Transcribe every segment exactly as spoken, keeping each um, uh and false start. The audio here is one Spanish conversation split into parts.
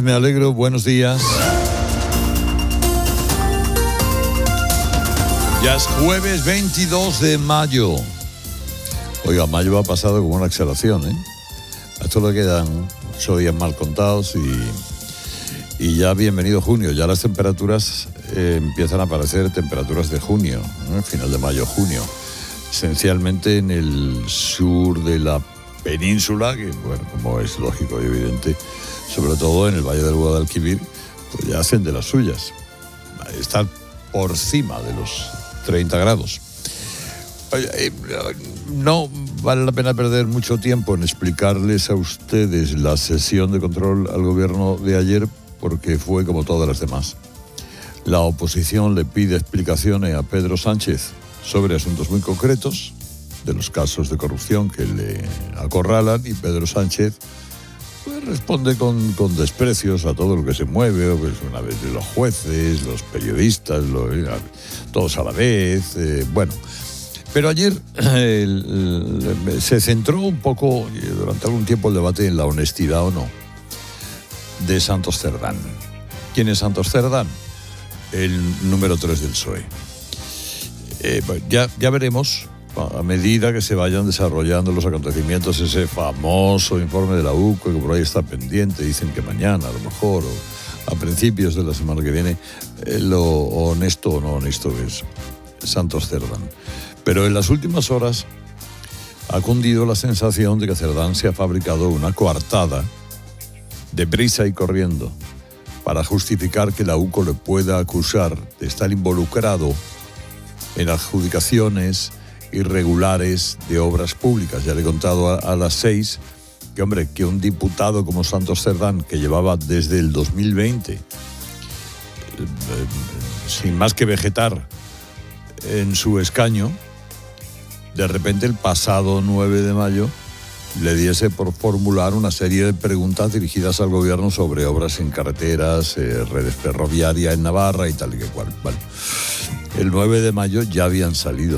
me alegro, buenos días. Ya es jueves veintidós de mayo. Oiga, mayo ha pasado como una exhalación, ¿eh? A esto le quedan ocho días mal contados y, y ya bienvenido junio. Ya las temperaturas eh, empiezan a aparecer temperaturas de junio, ¿no? Final de mayo, junio. Esencialmente en el sur de la península, que bueno, como es lógico y evidente, sobre todo en el Valle del Guadalquivir, pues ya hacen de las suyas. Están por encima de los treinta grados. No vale la pena perder mucho tiempo en explicarles a ustedes la sesión de control al gobierno de ayer, porque fue como todas las demás. La oposición le pide explicaciones a Pedro Sánchez sobre asuntos muy concretos, de los casos de corrupción que le acorralan, y Pedro Sánchez pues, responde con, con desprecios a todo lo que se mueve, pues, una vez de los jueces, los periodistas, lo, todos a la vez, eh, bueno. Pero ayer eh, el, el, se centró un poco, durante algún tiempo, el debate en la honestidad o no de Santos Cerdán. ¿Quién es Santos Cerdán? El número tres del P S O E. Eh, ya, ya veremos, a medida que se vayan desarrollando los acontecimientos, ese famoso informe de la U C O, que por ahí está pendiente, dicen que mañana a lo mejor, o a principios de la semana que viene, eh, lo honesto o no honesto es Santos Cerdán. Pero en las últimas horas ha cundido la sensación de que Cerdán se ha fabricado una coartada, deprisa y corriendo, para justificar que la U C O le pueda acusar de estar involucrado en adjudicaciones irregulares de obras públicas. Ya le he contado a, a las seis que, hombre, que un diputado como Santos Cerdán, que llevaba desde el dos mil veinte, eh, eh, sin más que vegetar en su escaño, de repente el pasado nueve de mayo le diese por formular una serie de preguntas dirigidas al gobierno sobre obras en carreteras, eh, redes ferroviarias en Navarra y tal y que cual. Vale. El nueve de mayo ya habían salido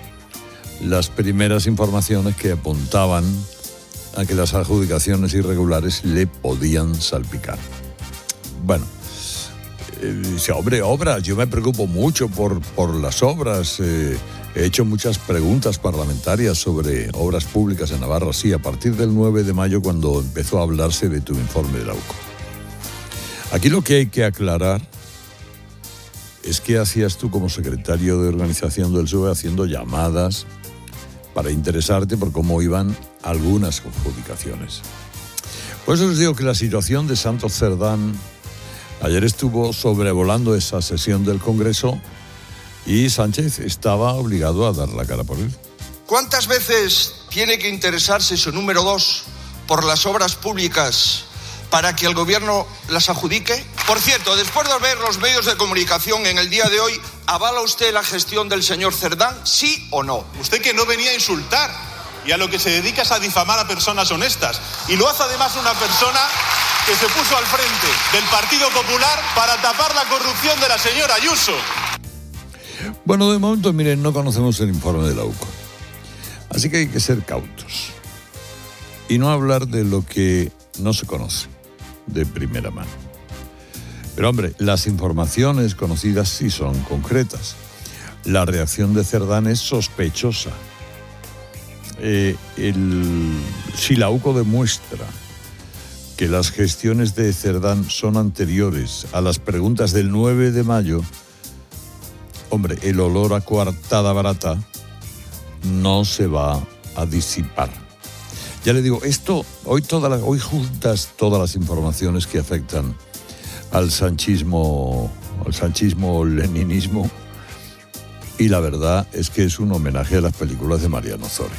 las primeras informaciones que apuntaban a que las adjudicaciones irregulares le podían salpicar. Bueno, eh, dice, hombre, obras, yo me preocupo mucho por, por las obras, eh, he hecho muchas preguntas parlamentarias sobre obras públicas en Navarra, sí, a partir del nueve de mayo, cuando empezó a hablarse de tu informe de la U C O. Aquí lo que hay que aclarar es qué hacías tú como secretario de organización del P S O E haciendo llamadas para interesarte por cómo iban algunas adjudicaciones. Por eso les digo que la situación de Santos Cerdán ayer estuvo sobrevolando esa sesión del Congreso y Sánchez estaba obligado a dar la cara por él. ¿Cuántas veces tiene que interesarse su número dos por las obras públicas para que el gobierno las adjudique? Por cierto, después de ver los medios de comunicación en el día de hoy, ¿avala usted la gestión del señor Cerdán, sí o no? Usted, que no venía a insultar y a lo que se dedica es a difamar a personas honestas. Y lo hace además una persona que se puso al frente del Partido Popular para tapar la corrupción de la señora Ayuso. Bueno, de momento, miren, no conocemos el informe de la U C O. Así que hay que ser cautos y no hablar de lo que no se conoce de primera mano. Pero, hombre, las informaciones conocidas sí son concretas. La reacción de Cerdán es sospechosa. Eh, el, si la U C O demuestra que las gestiones de Cerdán son anteriores a las preguntas del nueve de mayo, hombre, el olor a coartada barata no se va a disipar. Ya le digo, esto, hoy, toda la, hoy juntas todas las informaciones que afectan al sanchismo, al sanchismo leninismo, y la verdad es que es un homenaje a las películas de Mariano Zore.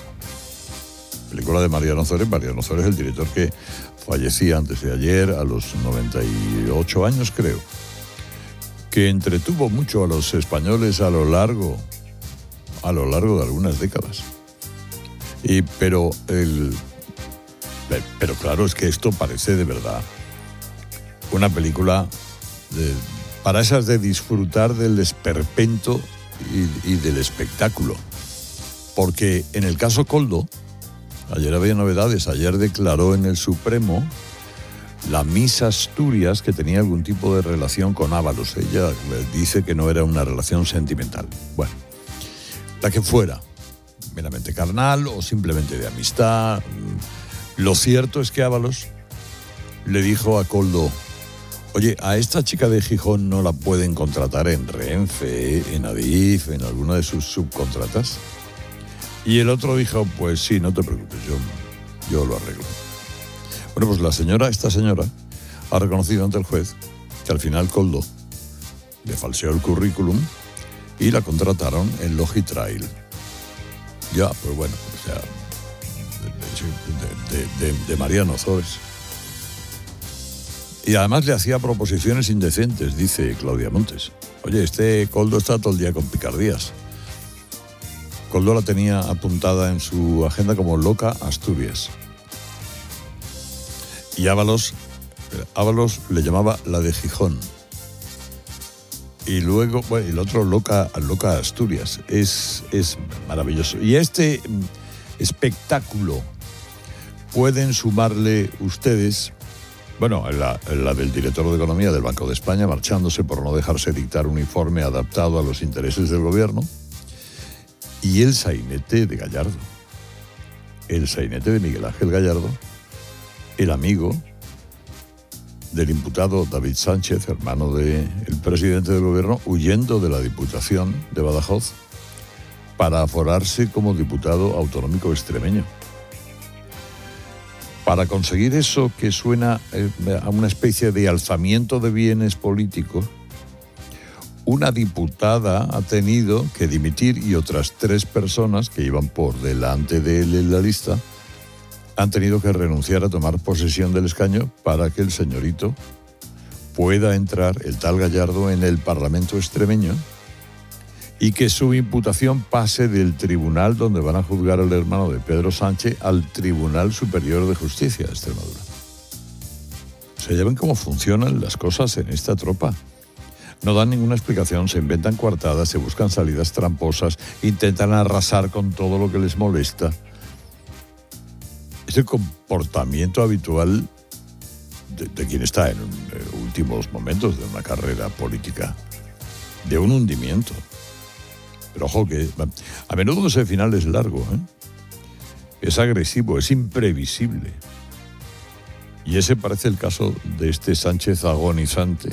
Película de Mariano Zore. Mariano Zore es el director que fallecía antes de ayer, a los noventa y ocho años, creo, que entretuvo mucho a los españoles a lo largo, a lo largo de algunas décadas. Y, pero, el, pero claro, es que esto parece de verdad una película de, para esas de disfrutar del esperpento y, y del espectáculo. Porque en el caso Koldo, ayer había novedades. Ayer declaró en el Supremo la Miss Asturias, que tenía algún tipo de relación con Ábalos. Ella dice que no era una relación sentimental. Bueno, la que fuera, meramente carnal o simplemente de amistad. Lo cierto es que Ábalos le dijo a Koldo: oye, a esta chica de Gijón no la pueden contratar en Renfe, en Adif, en alguna de sus subcontratas. Y el otro dijo: pues sí, no te preocupes, yo, yo lo arreglo. Bueno, pues la señora, esta señora, ha reconocido ante el juez que al final Koldo le falseó el currículum y la contrataron en Logitrail. Ya, pues bueno, o sea, de, de, de, de Mariano Ozores. Y además le hacía proposiciones indecentes, dice Claudia Montes. Oye, este Koldo está todo el día con picardías. Koldo la tenía apuntada en su agenda como loca Asturias. Y Ábalos, Ábalos le llamaba la de Gijón. Y luego, bueno, y el otro loca, loca Asturias. Es, es maravilloso. Y a este espectáculo pueden sumarle ustedes, bueno, la, la del director de Economía del Banco de España marchándose por no dejarse dictar un informe adaptado a los intereses del gobierno, y el sainete de Gallardo. El sainete de Miguel Ángel Gallardo, el amigo del imputado David Sánchez, hermano del presidente del gobierno, huyendo de la Diputación de Badajoz para aforarse como diputado autonómico extremeño. Para conseguir eso que suena a una especie de alzamiento de bienes políticos, una diputada ha tenido que dimitir y otras tres personas que iban por delante de él en la lista han tenido que renunciar a tomar posesión del escaño para que el señorito pueda entrar, el tal Gallardo, en el Parlamento extremeño y que su imputación pase del tribunal donde van a juzgar al hermano de Pedro Sánchez al Tribunal Superior de Justicia de Extremadura. Se ven cómo funcionan las cosas en esta tropa. No dan ninguna explicación, se inventan coartadas, se buscan salidas tramposas, intentan arrasar con todo lo que les molesta. Es el comportamiento habitual de, de quien está en, un, en últimos momentos de una carrera política, de un hundimiento. Pero ojo que a menudo ese final es largo, ¿eh? Es agresivo, es imprevisible. Y ese parece el caso de este Sánchez agonizante,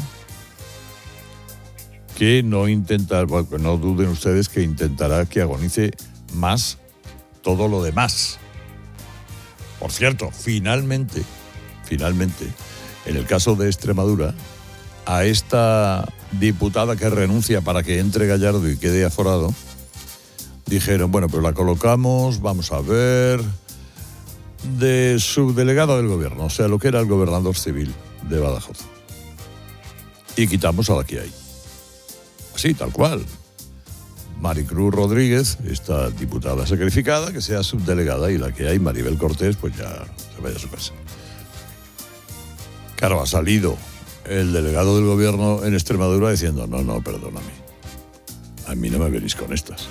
que no intenta, bueno, no duden ustedes que intentará que agonice más todo lo demás. Por cierto, finalmente, finalmente, en el caso de Extremadura, a esta diputada que renuncia para que entre Gallardo y quede aforado, dijeron, bueno, pues la colocamos, vamos a ver, de subdelegada del gobierno, o sea, lo que era el gobernador civil de Badajoz. Y quitamos a la que hay. Así, tal cual. Maricruz Rodríguez, esta diputada sacrificada, que sea subdelegada, y la que hay, Maribel Cortés, pues ya se vaya a su casa. Claro, ha salido el delegado del gobierno en Extremadura diciendo, no, no, perdóname, a mí no me venís con estas.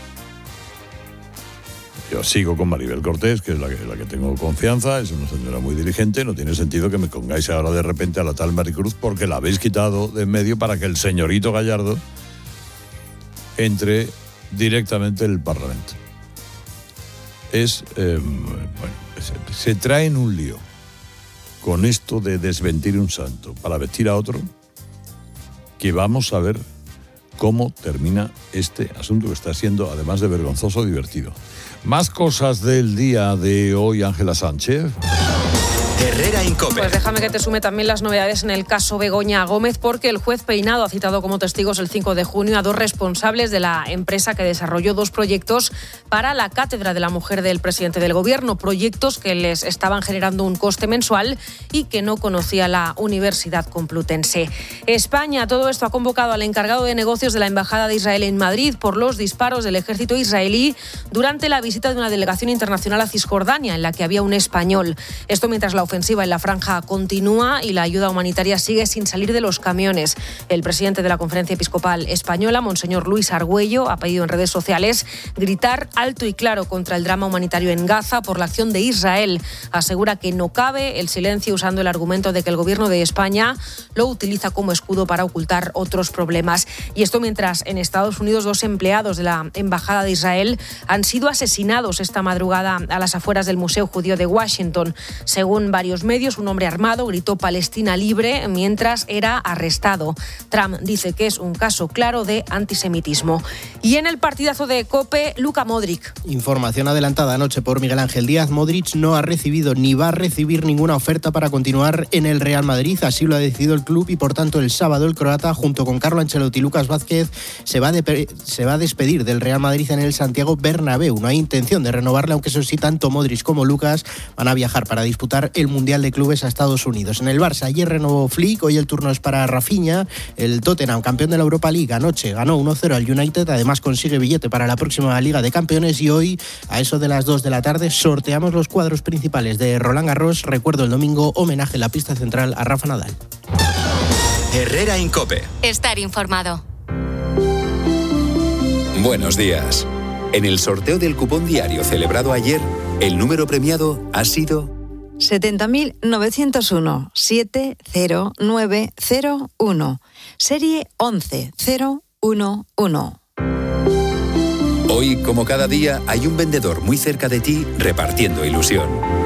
Yo sigo con Maribel Cortés, que es la que, la que tengo confianza, es una señora muy diligente, no tiene sentido que me pongáis ahora de repente a la tal Maricruz porque la habéis quitado de en medio para que el señorito Gallardo entre directamente en el Parlamento. Es, eh, bueno, se, se trae en un lío con esto de desmentir un santo para vestir a otro, que vamos a ver cómo termina este asunto que está siendo, además de vergonzoso, divertido. Más cosas del día de hoy, Ángela Sánchez. Herrera Incope. Pues déjame que te sume también las novedades en el caso Begoña Gómez, porque el juez Peinado ha citado como testigos el cinco de junio a dos responsables de la empresa que desarrolló dos proyectos para la Cátedra de la Mujer del presidente del Gobierno, proyectos que les estaban generando un coste mensual y que no conocía la Universidad Complutense. España, todo esto ha convocado al encargado de negocios de la Embajada de Israel en Madrid por los disparos del ejército israelí durante la visita de una delegación internacional a Cisjordania, en la que había un español. Esto mientras la ofensiva en la franja continúa y la ayuda humanitaria sigue sin salir de los camiones. El presidente de la Conferencia Episcopal Española, Monseñor Luis Argüello, ha pedido en redes sociales gritar alto y claro contra el drama humanitario en Gaza por la acción de Israel. Asegura que no cabe el silencio, usando el argumento de que el gobierno de España lo utiliza como escudo para ocultar otros problemas. Y esto mientras en Estados Unidos dos empleados de la Embajada de Israel han sido asesinados esta madrugada a las afueras del Museo Judío de Washington. Según varios medios, un hombre armado gritó Palestina libre mientras era arrestado. Trump dice que es un caso claro de antisemitismo. Y en el partidazo de COPE, Luka Modric. Información adelantada anoche por Miguel Ángel Díaz. Modric no ha recibido ni va a recibir ninguna oferta para continuar en el Real Madrid. Así lo ha decidido el club y por tanto el sábado el croata, junto con Carlo Ancelotti y Lucas Vázquez, se va, de, se va a despedir del Real Madrid en el Santiago Bernabéu. No hay intención de renovarle, aunque eso sí, tanto Modric como Lucas van a viajar para disputar el Mundial de Clubes a Estados Unidos. En el Barça ayer renovó Flick, hoy el turno es para Rafinha. El Tottenham, campeón de la Europa League, anoche ganó uno cero al United, además consigue billete para la próxima Liga de Campeones y hoy, a eso de las dos de la tarde, sorteamos los cuadros principales de Roland Garros. Recuerdo el domingo, homenaje en la pista central a Rafa Nadal. Herrera Incope. Estar informado. Buenos días. En el sorteo del cupón diario celebrado ayer, el número premiado ha sido setenta mil novecientos uno, siete cero nueve cero uno, serie once cero uno uno. Hoy, como cada día, hay un vendedor muy cerca de ti repartiendo ilusión.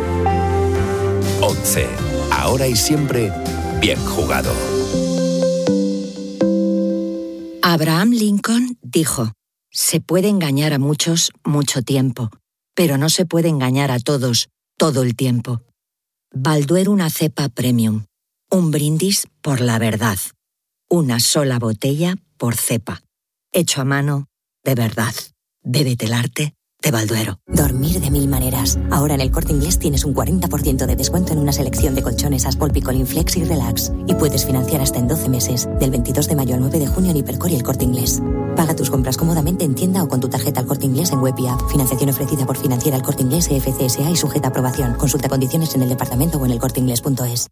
once. Ahora y siempre, bien jugado. Abraham Lincoln dijo: se puede engañar a muchos mucho tiempo, pero no se puede engañar a todos todo el tiempo. Balduero una cepa premium. Un brindis por la verdad. Una sola botella por cepa. Hecho a mano, de verdad. Bébete el arte de Balduero. Dormir de mil maneras. Ahora en el Corte Inglés tienes un cuarenta por ciento de descuento en una selección de colchones Aspol, Picolín, Flex y Relax. Y puedes financiar hasta en doce meses. Del veintidós de mayo al nueve de junio en Hipercor y el Corte Inglés. Paga tus compras cómodamente en tienda o con tu tarjeta al Corte Inglés en web y app. Financiación ofrecida por Financiera al Corte Inglés E F C S A y sujeta a aprobación. Consulta condiciones en el departamento o en el corte inglés punto es.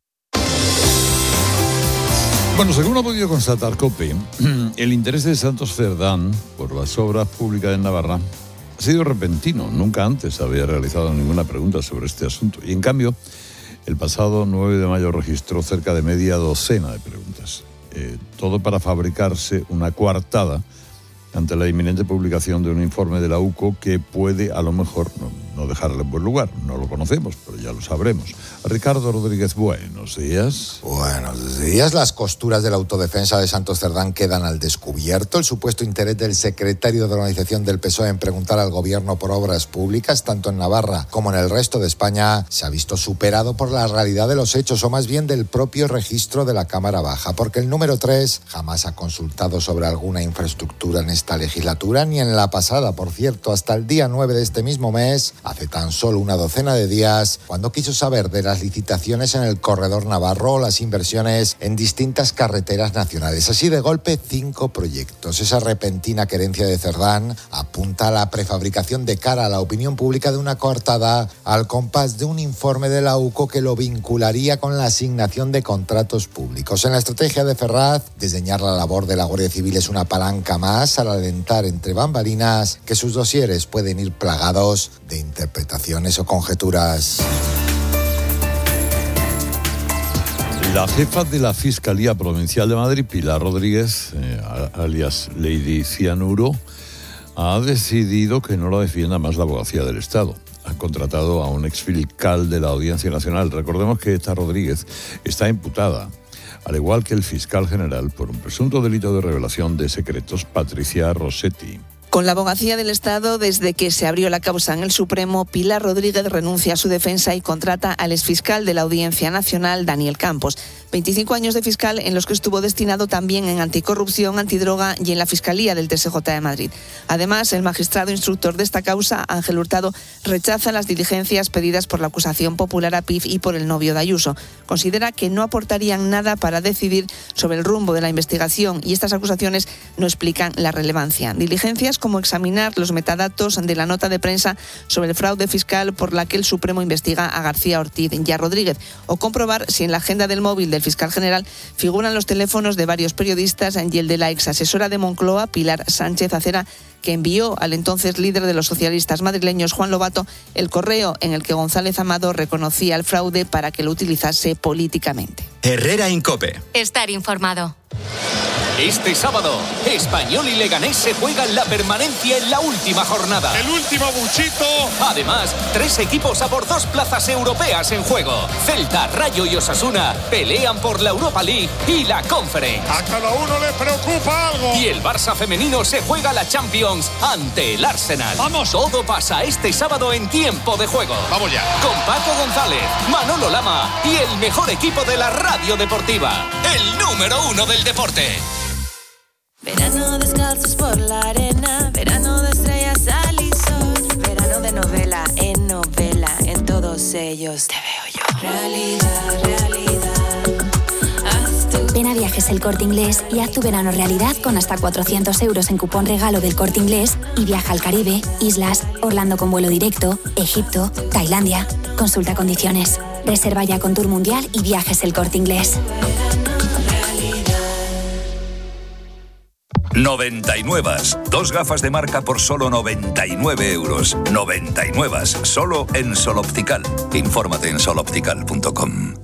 Bueno, según ha podido constatar COPE, el interés de Santos Cerdán por las obras públicas de Navarra ha sido repentino. Nunca antes había realizado ninguna pregunta sobre este asunto. Y en cambio, el pasado nueve de mayo registró cerca de media docena de preguntas. Eh, todo para fabricarse una coartada ante la inminente publicación de un informe de la U C O que puede, a lo mejor, no, no dejarle en buen lugar. No lo conocemos, pero ya lo sabremos. Ricardo Rodríguez, buenos días. Buenos días. Las costuras de la autodefensa de Santos Cerdán quedan al descubierto. El supuesto interés del secretario de organización del P S O E en preguntar al gobierno por obras públicas, tanto en Navarra como en el resto de España, se ha visto superado por la realidad de los hechos, o más bien del propio registro de la Cámara Baja, porque el número tres jamás ha consultado sobre alguna infraestructura en esta legislatura, ni en la pasada, por cierto, hasta el día nueve de este mismo mes, hace tan solo una docena de días, cuando quiso saber de las licitaciones en el corredor navarro o las inversiones en distintas carreteras nacionales. Así de golpe, cinco proyectos. Esa repentina querencia de Cerdán apunta a la prefabricación de cara a la opinión pública de una coartada al compás de un informe de la U C O que lo vincularía con la asignación de contratos públicos. En la estrategia de Ferraz, desdeñar la labor de la Guardia Civil es una palanca más al alentar entre bambalinas que sus dosieres pueden ir plagados de interpretaciones o conjeturas. La jefa de la Fiscalía Provincial de Madrid, Pilar Rodríguez, eh, alias Lady Cianuro, ha decidido que no la defienda más la abogacía del Estado. Ha contratado a un exfiscal de la Audiencia Nacional. Recordemos que esta Rodríguez está imputada, al igual que el fiscal general, por un presunto delito de revelación de secretos, Patricia Rossetti. Con la abogacía del Estado, desde que se abrió la causa en el Supremo, Pilar Rodríguez renuncia a su defensa y contrata al exfiscal de la Audiencia Nacional, Daniel Campos. veinticinco años de fiscal en los que estuvo destinado también en anticorrupción, antidroga y en la Fiscalía del T S J de Madrid. Además, el magistrado instructor de esta causa, Ángel Hurtado, rechaza las diligencias pedidas por la acusación popular a P I F y por el novio de Ayuso. Considera que no aportarían nada para decidir sobre el rumbo de la investigación y estas acusaciones no explican la relevancia. Diligencias como examinar los metadatos de la nota de prensa sobre el fraude fiscal por la que el Supremo investiga a García Ortiz y a Rodríguez, o comprobar si en la agenda del móvil del fiscal general figuran los teléfonos de varios periodistas y el de la ex asesora de Moncloa, Pilar Sánchez Acera, que envió al entonces líder de los socialistas madrileños, Juan Lobato, el correo en el que González Amado reconocía el fraude para que lo utilizase políticamente. Herrera Incope. Estar informado. Este sábado, Español y Leganés se juegan la permanencia en la última jornada. El último buchito. Además, tres equipos a por dos plazas europeas en juego. Celta, Rayo y Osasuna pelean por la Europa League y la Conference. A cada uno le preocupa algo. Y el Barça femenino se juega la Champions ante el Arsenal. ¡Vamos! Todo pasa este sábado en Tiempo de Juego. ¡Vamos ya! Con Paco González, Manolo Lama y el mejor equipo de la radio deportiva. El número uno del deporte. Verano descalzos por la arena, verano de estrellas, sal y sol, verano de novela en novela, en todos ellos te veo yo. Realidad, realidad. Tu... Ven a Viajes El Corte Inglés y haz tu verano realidad con hasta cuatrocientos euros en cupón regalo del Corte Inglés y viaja al Caribe, islas, Orlando con vuelo directo, Egipto, Tailandia. Consulta condiciones. Reserva ya con Tour Mundial y Viajes El Corte Inglés. noventa y nueve. Dos gafas de marca por solo noventa y nueve euros. noventa y nueve. Solo en Sol Optical. Infórmate en sol optical punto com.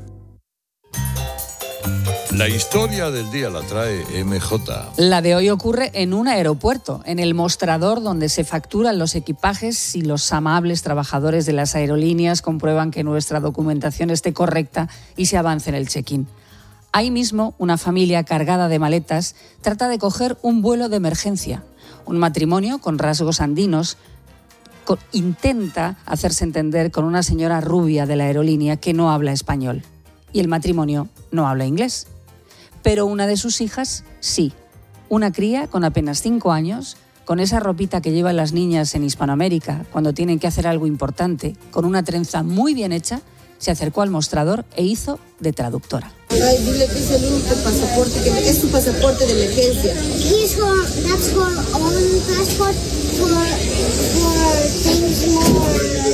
La historia del día la trae M J. La de hoy ocurre en un aeropuerto, en el mostrador donde se facturan los equipajes y los amables trabajadores de las aerolíneas comprueban que nuestra documentación esté correcta y se avance en el check-in. Ahí mismo, una familia cargada de maletas trata de coger un vuelo de emergencia. Un matrimonio con rasgos andinos co- intenta hacerse entender con una señora rubia de la aerolínea que no habla español. Y el matrimonio no habla inglés. Pero una de sus hijas sí. Una cría con apenas cinco años, con esa ropita que llevan las niñas en Hispanoamérica cuando tienen que hacer algo importante, con una trenza muy bien hecha, se acercó al mostrador e hizo de traductora. Ay, dile que es el único pasaporte, que es su pasaporte de emergencia. He's her, that's her own passport for, for things more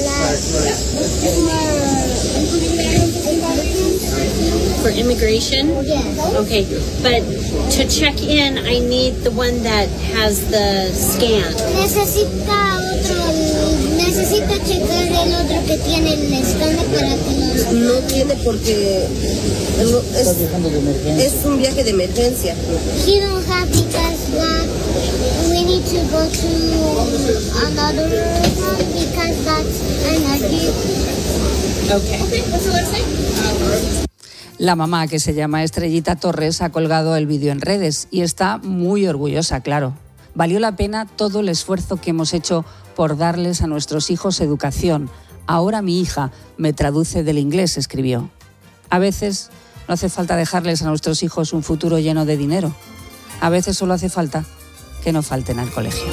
like, For immigration? Yes. Okay, but to check in, I need the one that has the scan. Necesita otro, necesita checar el otro que tiene el escáner para que los... No tiene porque es, es un viaje de emergencia. He don't have because that we need to go to another one because that's energy. Okay. Okay, what's the website? La mamá, que se llama Estrellita Torres, ha colgado el vídeo en redes y está muy orgullosa, claro. Valió la pena todo el esfuerzo que hemos hecho por darles a nuestros hijos educación. Ahora mi hija me traduce del inglés, escribió. A veces no hace falta dejarles a nuestros hijos un futuro lleno de dinero. A veces solo hace falta que no falten al colegio.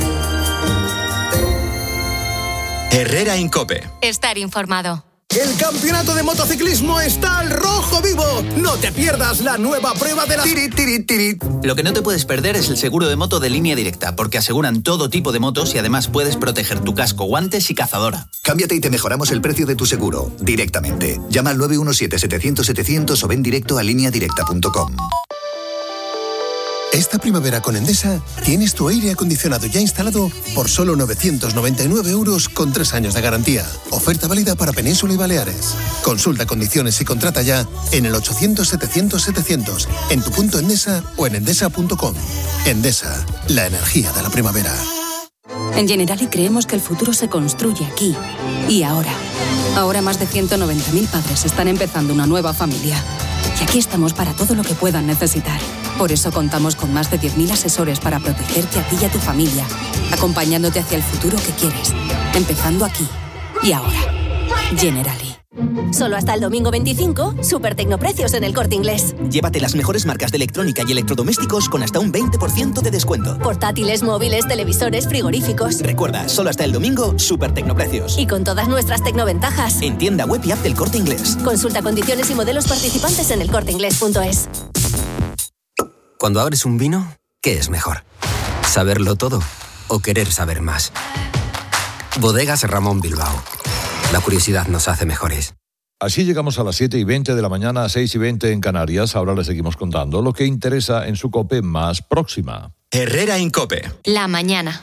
Herrera Incope. Estar informado. El campeonato de motociclismo está al rojo vivo. No te pierdas la nueva prueba de la... Tiri, tiri, tiri. Lo que no te puedes perder es el seguro de moto de Línea Directa, porque aseguran todo tipo de motos y además puedes proteger tu casco, guantes y cazadora. Cámbiate y te mejoramos el precio de tu seguro, directamente. Llama al nueve uno siete, setecientos, setecientos o ven directo a línea directa punto com. Esta primavera con Endesa tienes tu aire acondicionado ya instalado por solo novecientos noventa y nueve euros con tres años de garantía. Oferta válida para Península y Baleares. Consulta condiciones y contrata ya en el ochocientos, setecientos, setecientos, en tu punto Endesa o en endesa punto com. Endesa, la energía de la primavera. En Generali creemos que el futuro se construye aquí y ahora. Ahora más de ciento noventa mil padres están empezando una nueva familia. Y aquí estamos para todo lo que puedan necesitar. Por eso contamos con más de diez mil asesores para protegerte a ti y a tu familia, acompañándote hacia el futuro que quieres, empezando aquí y ahora. Generali. Solo hasta el domingo veinticinco, super tecnoprecios en el Corte Inglés. Llévate las mejores marcas de electrónica y electrodomésticos con hasta un veinte por ciento de descuento. Portátiles, móviles, televisores, frigoríficos. Recuerda, solo hasta el domingo, super tecnoprecios. Y con todas nuestras tecnoventajas. En tienda web y app del Corte Inglés. Consulta condiciones y modelos participantes en el corte inglés punto es. Cuando abres un vino, ¿qué es mejor? ¿Saberlo todo o querer saber más? Bodegas Ramón Bilbao. La curiosidad nos hace mejores. Así llegamos a las siete y veinte de la mañana, seis y veinte en Canarias. Ahora les seguimos contando lo que interesa en su COPE más próxima. Herrera Incope. La mañana.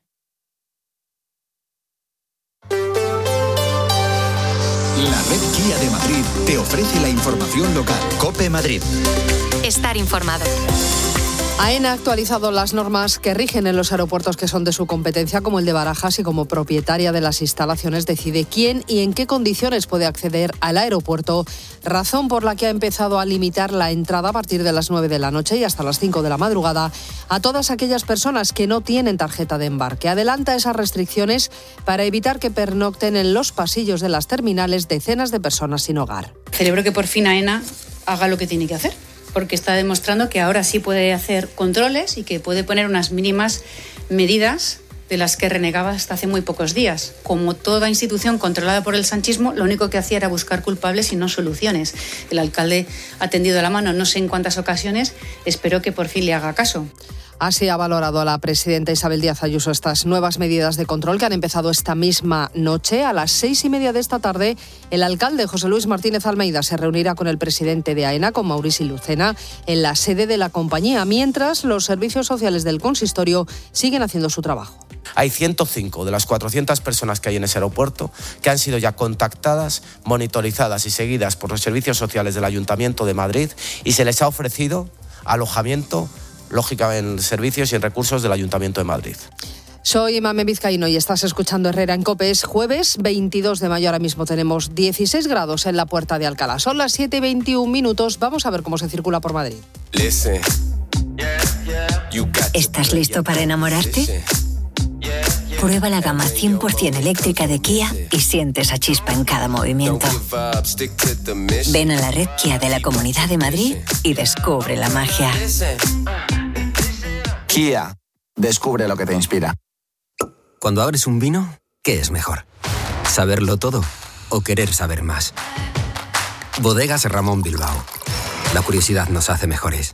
La red Kia de Madrid te ofrece la información local. COPE Madrid. Estar informado. AENA ha actualizado las normas que rigen en los aeropuertos que son de su competencia, como el de Barajas, y como propietaria de las instalaciones decide quién y en qué condiciones puede acceder al aeropuerto, razón por la que ha empezado a limitar la entrada a partir de las nueve de la noche y hasta las cinco de la madrugada a todas aquellas personas que no tienen tarjeta de embarque. Adelanta esas restricciones para evitar que pernocten en los pasillos de las terminales decenas de personas sin hogar. Celebro que por fin AENA haga lo que tiene que hacer, porque está demostrando que ahora sí puede hacer controles y que puede poner unas mínimas medidas de las que renegaba hasta hace muy pocos días. Como toda institución controlada por el sanchismo, lo único que hacía era buscar culpables y no soluciones. El alcalde ha tendido la mano no sé en cuántas ocasiones, espero que por fin le haga caso. Así ha valorado la presidenta Isabel Díaz Ayuso estas nuevas medidas de control que han empezado esta misma noche. A las seis y media de esta tarde, el alcalde José Luis Martínez Almeida se reunirá con el presidente de AENA, con Maurici Lucena, en la sede de la compañía, mientras los servicios sociales del consistorio siguen haciendo su trabajo. Hay ciento cinco de las cuatrocientas personas que hay en ese aeropuerto que han sido ya contactadas, monitorizadas y seguidas por los servicios sociales del Ayuntamiento de Madrid y se les ha ofrecido alojamiento, lógica en servicios y en recursos del Ayuntamiento de Madrid. Soy Mame Vizcaíno y estás escuchando Herrera en COPE. Es jueves veintidós de mayo, ahora mismo tenemos dieciséis grados en la Puerta de Alcalá. Son las siete y veintiún minutos, vamos a ver cómo se circula por Madrid. ¿Estás listo para enamorarte? Prueba la gama cien por ciento eléctrica de Kia y siente esa chispa en cada movimiento. Ven a la red Kia de la Comunidad de Madrid y descubre la magia. Kia, descubre lo que te inspira. Cuando abres un vino, ¿qué es mejor? ¿Saberlo todo o querer saber más? Bodegas Ramón Bilbao. La curiosidad nos hace mejores.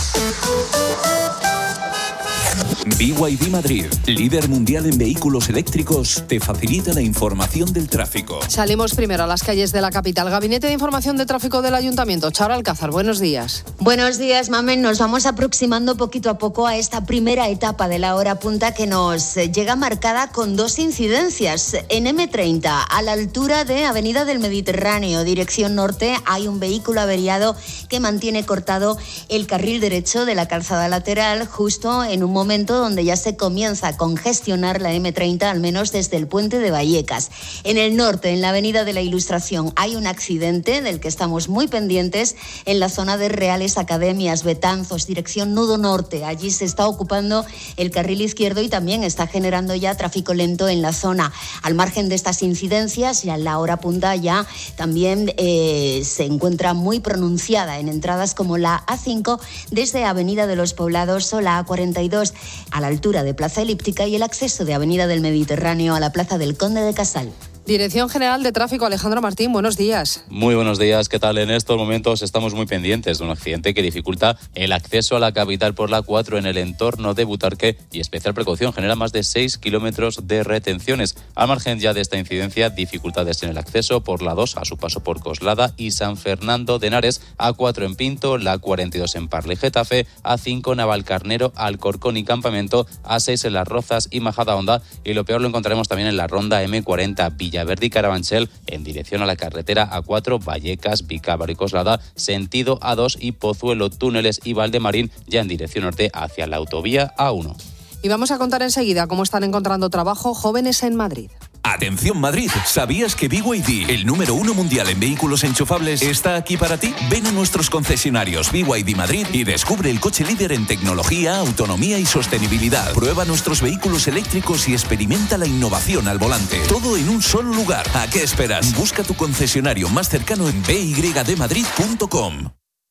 B Y D Madrid, líder mundial en vehículos eléctricos, te facilita la información del tráfico. Salimos primero a las calles de la capital. Gabinete de Información de Tráfico del Ayuntamiento. Charo Alcázar, buenos días. Buenos días, Mamen. Nos vamos aproximando poquito a poco a esta primera etapa de la hora punta que nos llega marcada con dos incidencias. En eme treinta, a la altura de Avenida del Mediterráneo, dirección norte, hay un vehículo averiado que mantiene cortado el carril derecho de la calzada lateral justo en un momento donde ya se comienza a congestionar la eme treinta, al menos desde el puente de Vallecas. En el norte, en la Avenida de la Ilustración, hay un accidente del que estamos muy pendientes en la zona de Reales Academias, Betanzos, dirección Nudo Norte. Allí se está ocupando el carril izquierdo y también está generando ya tráfico lento en la zona. Al margen de estas incidencias, ya en la hora punta ya también eh, se encuentra muy pronunciada en entradas como la A cinco desde Avenida de los Poblados o la A cuarenta y dos a la altura de Plaza Elíptica y el acceso de Avenida del Mediterráneo a la Plaza del Conde de Casal. Dirección General de Tráfico, Alejandro Martín, buenos días. Muy buenos días, ¿qué tal? En estos momentos estamos muy pendientes de un accidente que dificulta el acceso a la capital por la cuatro en el entorno de Butarque y especial precaución, genera más de seis kilómetros de retenciones. Al margen ya de esta incidencia, dificultades en el acceso por la dos a su paso por Coslada y San Fernando de Henares, A cuatro en Pinto, la cuarenta y dos en Parla y Getafe, A cinco Navalcarnero, Alcorcón y Campamento, A seis en Las Rozas y Majadahonda y lo peor lo encontraremos también en la ronda eme cuarenta Villa Villaverde y Carabanchel en dirección a la carretera A cuatro, Vallecas, Vicábaro y Coslada, sentido A dos y Pozuelo, Túneles y Valdemarín, ya en dirección norte hacia la autovía A uno. Y vamos a contar enseguida cómo están encontrando trabajo jóvenes en Madrid. Atención Madrid, ¿sabías que B Y D, el número uno mundial en vehículos enchufables, está aquí para ti? Ven a nuestros concesionarios B Y D Madrid y descubre el coche líder en tecnología, autonomía y sostenibilidad. Prueba nuestros vehículos eléctricos y experimenta la innovación al volante. Todo en un solo lugar. ¿A qué esperas? Busca tu concesionario más cercano en b y d madrid punto com.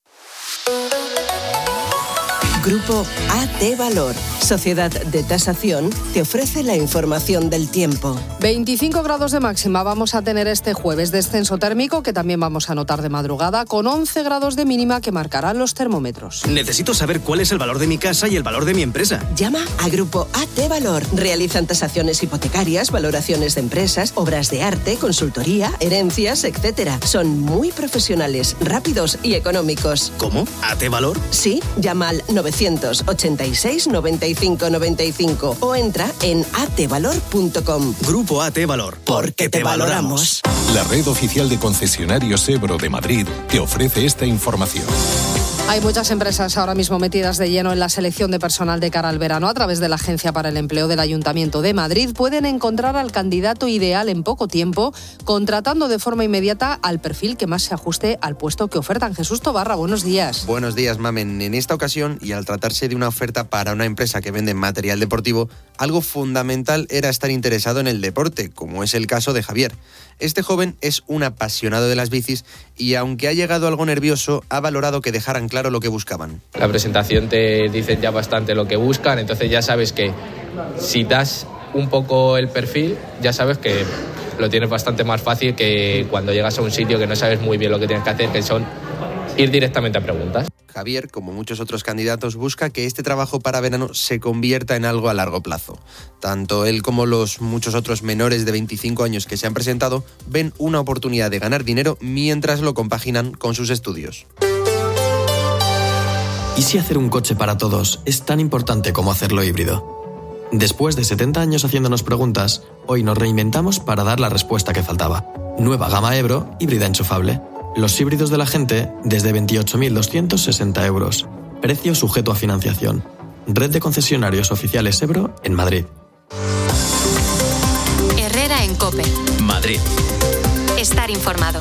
Grupo A T Valor, sociedad de tasación, te ofrece la información del tiempo. veinticinco grados de máxima vamos a tener este jueves, descenso térmico que también vamos a notar de madrugada, con once grados de mínima que marcarán los termómetros. Necesito saber cuál es el valor de mi casa y el valor de mi empresa. Llama a Grupo A T Valor. Realizan tasaciones hipotecarias, valoraciones de empresas, obras de arte, consultoría, herencias, etcétera. Son muy profesionales, rápidos y económicos. ¿Cómo? ¿A T Valor? Sí, llama al novecientos ochenta y seis noventa y cinco noventa y cinco o entra en a t valor punto com. Grupo A T Valor. Porque te valoramos. La red oficial de concesionarios Ebro de Madrid te ofrece esta información. Hay muchas empresas ahora mismo metidas de lleno en la selección de personal de cara al verano. A través de la Agencia para el Empleo del Ayuntamiento de Madrid pueden encontrar al candidato ideal en poco tiempo, contratando de forma inmediata al perfil que más se ajuste al puesto que ofertan. Jesús Tobarra, buenos días. Buenos días, Mamen. En esta ocasión, y al tratarse de una oferta para una empresa que vende material deportivo, algo fundamental era estar interesado en el deporte, como es el caso de Javier. Este joven es un apasionado de las bicis y, aunque ha llegado algo nervioso, ha valorado que dejaran claro lo que buscaban. La presentación te dice ya bastante lo que buscan, entonces ya sabes que si das un poco el perfil, ya sabes que lo tienes bastante más fácil que cuando llegas a un sitio que no sabes muy bien lo que tienes que hacer, que son ir directamente a preguntas. Javier, como muchos otros candidatos, busca que este trabajo para verano se convierta en algo a largo plazo. Tanto él como los muchos otros menores de veinticinco años que se han presentado ven una oportunidad de ganar dinero mientras lo compaginan con sus estudios. ¿Y si hacer un coche para todos es tan importante como hacerlo híbrido? Después de setenta años haciéndonos preguntas, hoy nos reinventamos para dar la respuesta que faltaba. Nueva gama Ebro, híbrida enchufable. Los híbridos de la gente desde veintiocho mil doscientos sesenta euros. Precio sujeto a financiación. Red de concesionarios oficiales Ebro en Madrid. Herrera en COPE. Madrid. Estar informado.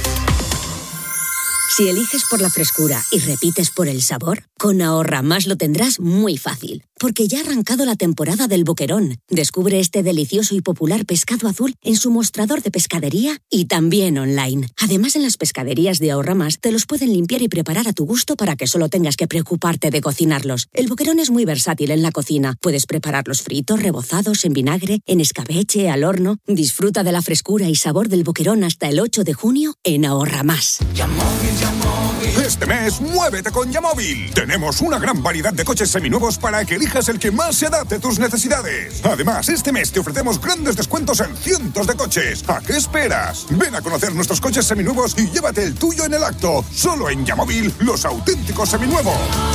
Si eliges por la frescura y repites por el sabor, con Ahorra Más lo tendrás muy fácil. Porque ya ha arrancado la temporada del boquerón. Descubre este delicioso y popular pescado azul en su mostrador de pescadería y también online. Además, en las pescaderías de Ahorra Más te los pueden limpiar y preparar a tu gusto para que solo tengas que preocuparte de cocinarlos. El boquerón es muy versátil en la cocina. Puedes prepararlos fritos, rebozados, en vinagre, en escabeche, al horno. Disfruta de la frescura y sabor del boquerón hasta el ocho de junio en Ahorra Más. Este mes, muévete con Yamóvil. Tenemos una gran variedad de coches seminuevos para que elijas el que más se adapte a tus necesidades. Además, este mes te ofrecemos grandes descuentos en cientos de coches. ¿A qué esperas? Ven a conocer nuestros coches seminuevos y llévate el tuyo en el acto. Solo en Yamóvil, los auténticos seminuevos.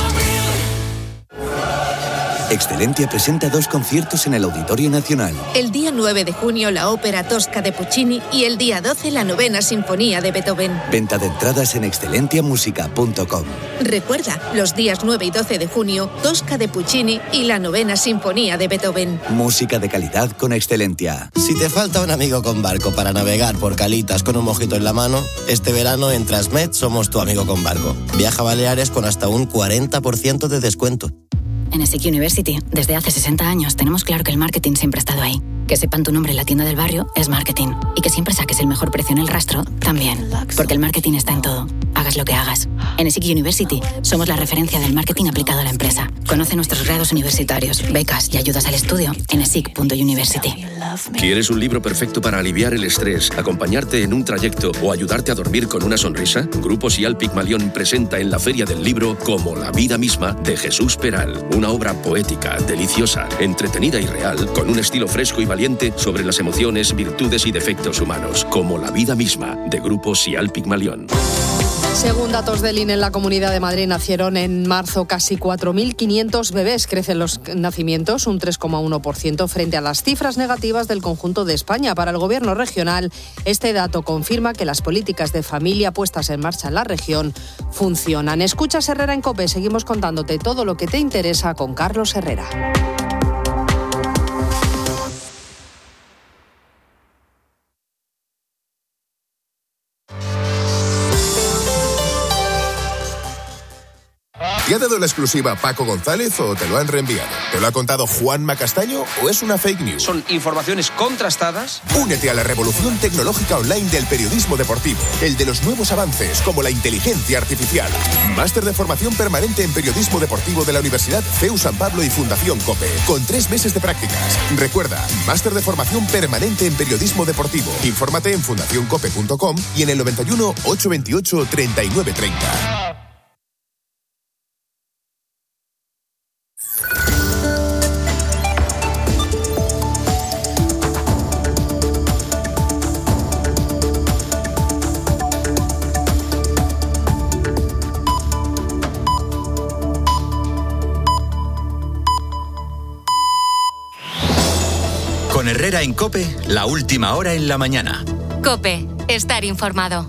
Excelentia presenta dos conciertos en el Auditorio Nacional. El día nueve de junio la Ópera Tosca de Puccini y el día doce la Novena Sinfonía de Beethoven. Venta de entradas en excelentia musica punto com. Recuerda, los días nueve y doce de junio, Tosca de Puccini y la Novena Sinfonía de Beethoven. Música de calidad con Excelentia. Si te falta un amigo con barco para navegar por calitas con un mojito en la mano, este verano en Transmed somos tu amigo con barco. Viaja a Baleares con hasta un cuarenta por ciento de descuento. En E S I C University, desde hace sesenta años, tenemos claro que el marketing siempre ha estado ahí. Que sepan tu nombre en la tienda del barrio es marketing. Y que siempre saques el mejor precio en el rastro, también. Porque el marketing está en todo. Hagas lo que hagas. En E S I C University somos la referencia del marketing aplicado a la empresa. Conoce nuestros grados universitarios, becas y ayudas al estudio en esic punto university. ¿Quieres un libro perfecto para aliviar el estrés, acompañarte en un trayecto o ayudarte a dormir con una sonrisa? Grupo Sial Pigmalión presenta en la Feria del Libro Como la vida misma de Jesús Peral. Una obra poética, deliciosa, entretenida y real, con un estilo fresco y valiente sobre las emociones, virtudes y defectos humanos. Como la vida misma de Grupo Sial Pigmalión. Según datos del I N E, en la Comunidad de Madrid nacieron en marzo casi cuatro mil quinientos bebés. Crecen los nacimientos un tres coma uno por ciento frente a las cifras negativas del conjunto de España. Para el Gobierno regional, este dato confirma que las políticas de familia puestas en marcha en la región funcionan. Escuchas Herrera en COPE. Seguimos contándote todo lo que te interesa con Carlos Herrera. ha dado la exclusiva Paco González o te lo han reenviado? ¿Te lo ha contado Juanma Castaño o es una fake news? Son informaciones contrastadas. Únete a la revolución tecnológica online del periodismo deportivo, el de los nuevos avances como la inteligencia artificial. Máster de formación permanente en periodismo deportivo de la Universidad C E U San Pablo y Fundación COPE, con tres meses de prácticas. Recuerda, máster de formación permanente en periodismo deportivo. Infórmate en fundación cope punto com y en el noventa y uno, ochocientos veintiocho, treinta y nueve treinta. Con Herrera en COPE, la última hora en la mañana. COPE, estar informado.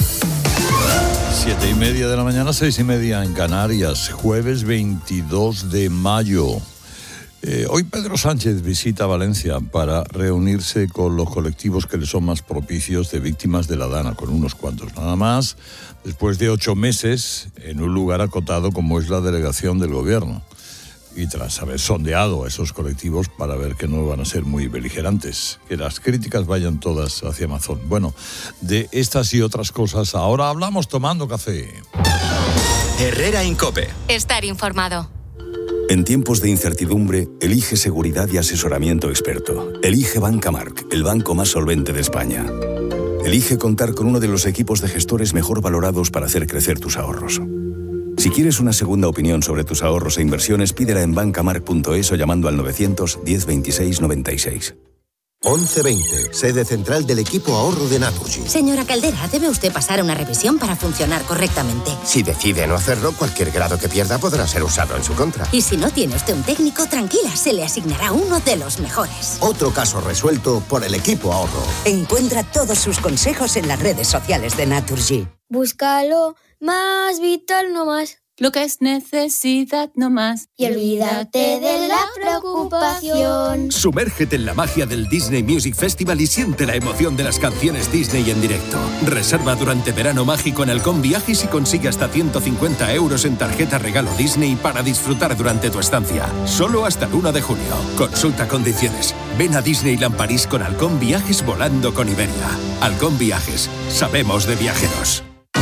Siete y media de la mañana, seis y media en Canarias, jueves veintidós de mayo. Eh, hoy Pedro Sánchez visita Valencia para reunirse con los colectivos que le son más propicios de víctimas de la Dana, con unos cuantos nada más, después de ocho meses en un lugar acotado como es la delegación del gobierno. Y tras haber sondeado a esos colectivos para ver que no van a ser muy beligerantes, que las críticas vayan todas hacia Amazon. Bueno, de estas y otras cosas ahora hablamos tomando café. Herrera en COPE. Estar informado. En tiempos de incertidumbre, elige seguridad y asesoramiento experto. Elige Banca Marc, el banco más solvente de España. Elige contar con uno de los equipos de gestores mejor valorados para hacer crecer tus ahorros. Si quieres una segunda opinión sobre tus ahorros e inversiones, pídela en bancamarc punto es o llamando al novecientos, diez, veintiséis, noventa y seis. once veinte, sede central del equipo ahorro de Naturgy. Señora Caldera, debe usted pasar una revisión para funcionar correctamente. Si decide no hacerlo, cualquier grado que pierda podrá ser usado en su contra. Y si no tiene usted un técnico, tranquila, se le asignará uno de los mejores. Otro caso resuelto por el equipo ahorro. Encuentra todos sus consejos en las redes sociales de Naturgy. Búscalo más vital, no más. Lo que es necesidad, no más. Y olvídate de la preocupación. Sumérgete en la magia del Disney Music Festival y siente la emoción de las canciones Disney en directo. Reserva durante verano mágico en Halcón Viajes y consigue hasta ciento cincuenta euros en tarjeta regalo Disney para disfrutar durante tu estancia. Solo hasta el uno de junio. Consulta condiciones. Ven a Disneyland París con Halcón Viajes volando con Iberia. Halcón Viajes. Sabemos de viajeros.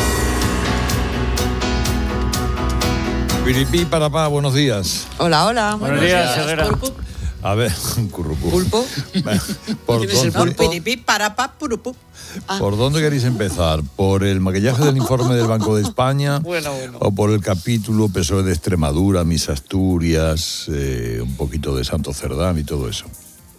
Piripí para pa, buenos días. Hola, hola. Buenos, buenos días, Herrera. A ver, currucú. ¿Pulpo? ¿Por dónde? ¿Por, Piripí para pa, purupú. Ah. ¿Por dónde queréis empezar? ¿Por el maquillaje del informe del Banco de España? Bueno, bueno. ¿O por el capítulo P S O E de Extremadura, Mis Asturias, eh, un poquito de Santo Cerdán y todo eso?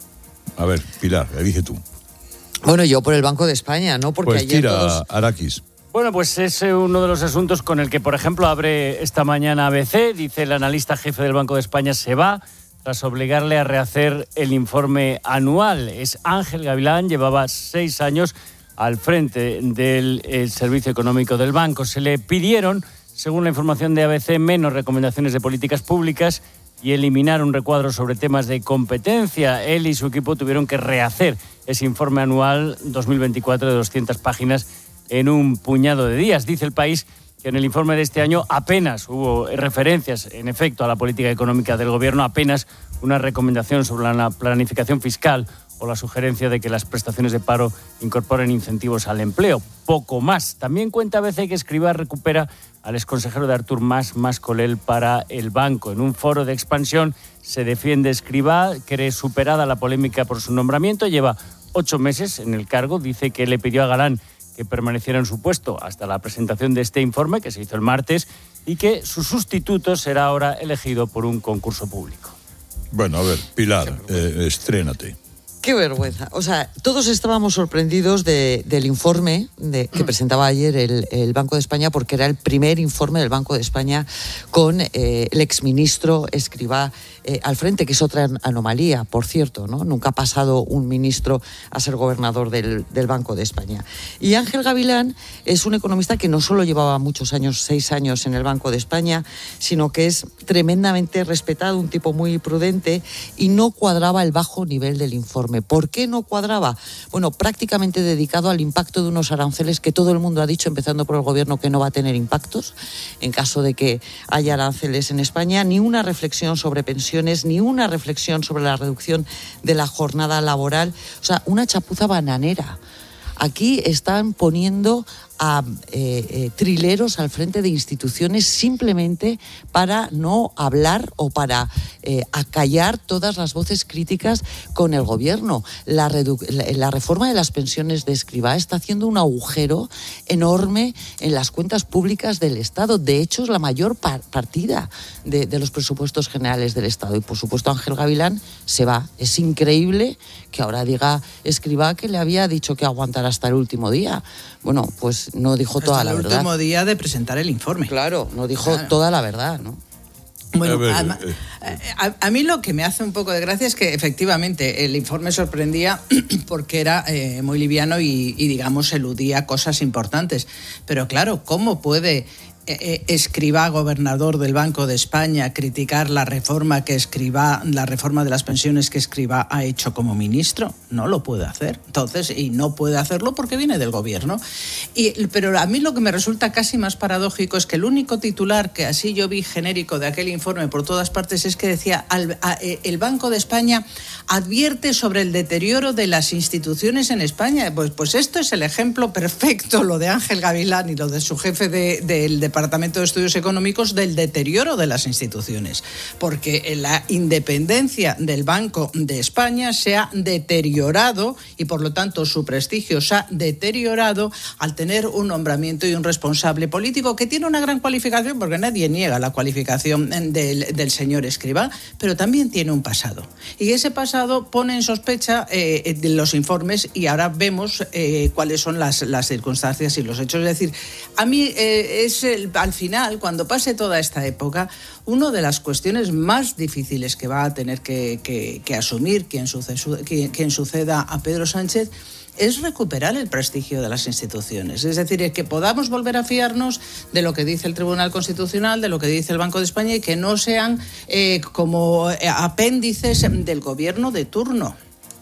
A ver, Pilar, elige tú. Bueno, yo por el Banco de España, ¿no? Porque pues ayer tira, todos... Araquis. Bueno, pues es uno de los asuntos con el que, por ejemplo, abre esta mañana A B C. Dice el analista jefe del Banco de España se va tras obligarle a rehacer el informe anual. Es Ángel Gavilán, llevaba seis años al frente del el Servicio Económico del Banco. Se le pidieron, según la información de A B C, menos recomendaciones de políticas públicas y eliminar un recuadro sobre temas de competencia. Él y su equipo tuvieron que rehacer ese informe anual dos mil veinticuatro de doscientas páginas en un puñado de días. Dice El País que en el informe de este año apenas hubo referencias, en efecto, a la política económica del gobierno, apenas una recomendación sobre la planificación fiscal o la sugerencia de que las prestaciones de paro incorporen incentivos al empleo. Poco más. También cuenta A B C que Escrivá recupera al exconsejero de Artur Mas, Mas Colell, para el banco. En un foro de Expansión se defiende Escrivá, cree superada la polémica por su nombramiento, lleva ocho meses en el cargo, dice que le pidió a Galán que permaneciera en su puesto hasta la presentación de este informe, que se hizo el martes, y que su sustituto será ahora elegido por un concurso público. Bueno, a ver, Pilar, eh, estrénate. Qué vergüenza. O sea, todos estábamos sorprendidos de, del informe de, que presentaba ayer el, el Banco de España, porque era el primer informe del Banco de España con eh, el exministro Escrivá eh, al frente, que es otra anomalía, por cierto, ¿no? Nunca ha pasado un ministro a ser gobernador del, del Banco de España. Y Ángel Gavilán es un economista que no solo llevaba muchos años, seis años en el Banco de España, sino que es tremendamente respetado, un tipo muy prudente, y no cuadraba el bajo nivel del informe informe. ¿Por qué no cuadraba? Bueno, prácticamente dedicado al impacto de unos aranceles que todo el mundo ha dicho, empezando por el gobierno, que no va a tener impactos en caso de que haya aranceles en España, ni una reflexión sobre pensiones, ni una reflexión sobre la reducción de la jornada laboral. O sea, una chapuza bananera. Aquí están poniendo a eh, eh, trileros al frente de instituciones simplemente para no hablar o para eh, acallar todas las voces críticas con el gobierno. La, redu- la, la reforma de las pensiones de Escrivá está haciendo un agujero enorme en las cuentas públicas del Estado. De hecho, es la mayor par- partida de, de los presupuestos generales del Estado. Y, por supuesto, Ángel Gavilán se va. Es increíble que ahora diga Escrivá que le había dicho que aguantara hasta el último día. Bueno, pues no dijo hasta toda la verdad. El último día de presentar el informe. Claro, no dijo claro. toda la verdad, ¿no? Bueno, a, a, a mí lo que me hace un poco de gracia es que efectivamente el informe sorprendía porque era eh, muy liviano y, y, digamos, eludía cosas importantes. Pero claro, ¿cómo puede eh, Escrivá, gobernador del Banco de España, criticar la reforma que Escrivá, la reforma de las pensiones que Escrivá ha hecho como ministro? No lo puede hacer. Entonces, y no puede hacerlo porque viene del gobierno. Y, pero a mí lo que me resulta casi más paradójico es que el único titular que así yo vi genérico de aquel informe por todas partes es que decía al, a, el Banco de España advierte sobre el deterioro de las instituciones en España. Pues, pues esto es el ejemplo perfecto, lo de Ángel Gavilán y lo de su jefe de, del Departamento de Estudios Económicos, del deterioro de las instituciones. Porque la independencia del Banco de España se ha deteriorado y por lo tanto su prestigio se ha deteriorado al tener un nombramiento y un responsable político que tiene una gran cualificación, porque nadie niega la cualificación del, del señor Escrivá, pero también tiene un pasado. Y ese pasado pone en sospecha eh, de los informes y ahora vemos eh, cuáles son las, las circunstancias y los hechos. Es decir, a mí eh, es el, al final, cuando pase toda esta época, una de las cuestiones más difíciles que va a tener que, que, que asumir quien, sucesu, quien, quien suceda a Pedro Sánchez es recuperar el prestigio de las instituciones. Es decir, que podamos volver a fiarnos de lo que dice el Tribunal Constitucional, de lo que dice el Banco de España y que no sean eh, como apéndices del gobierno de turno.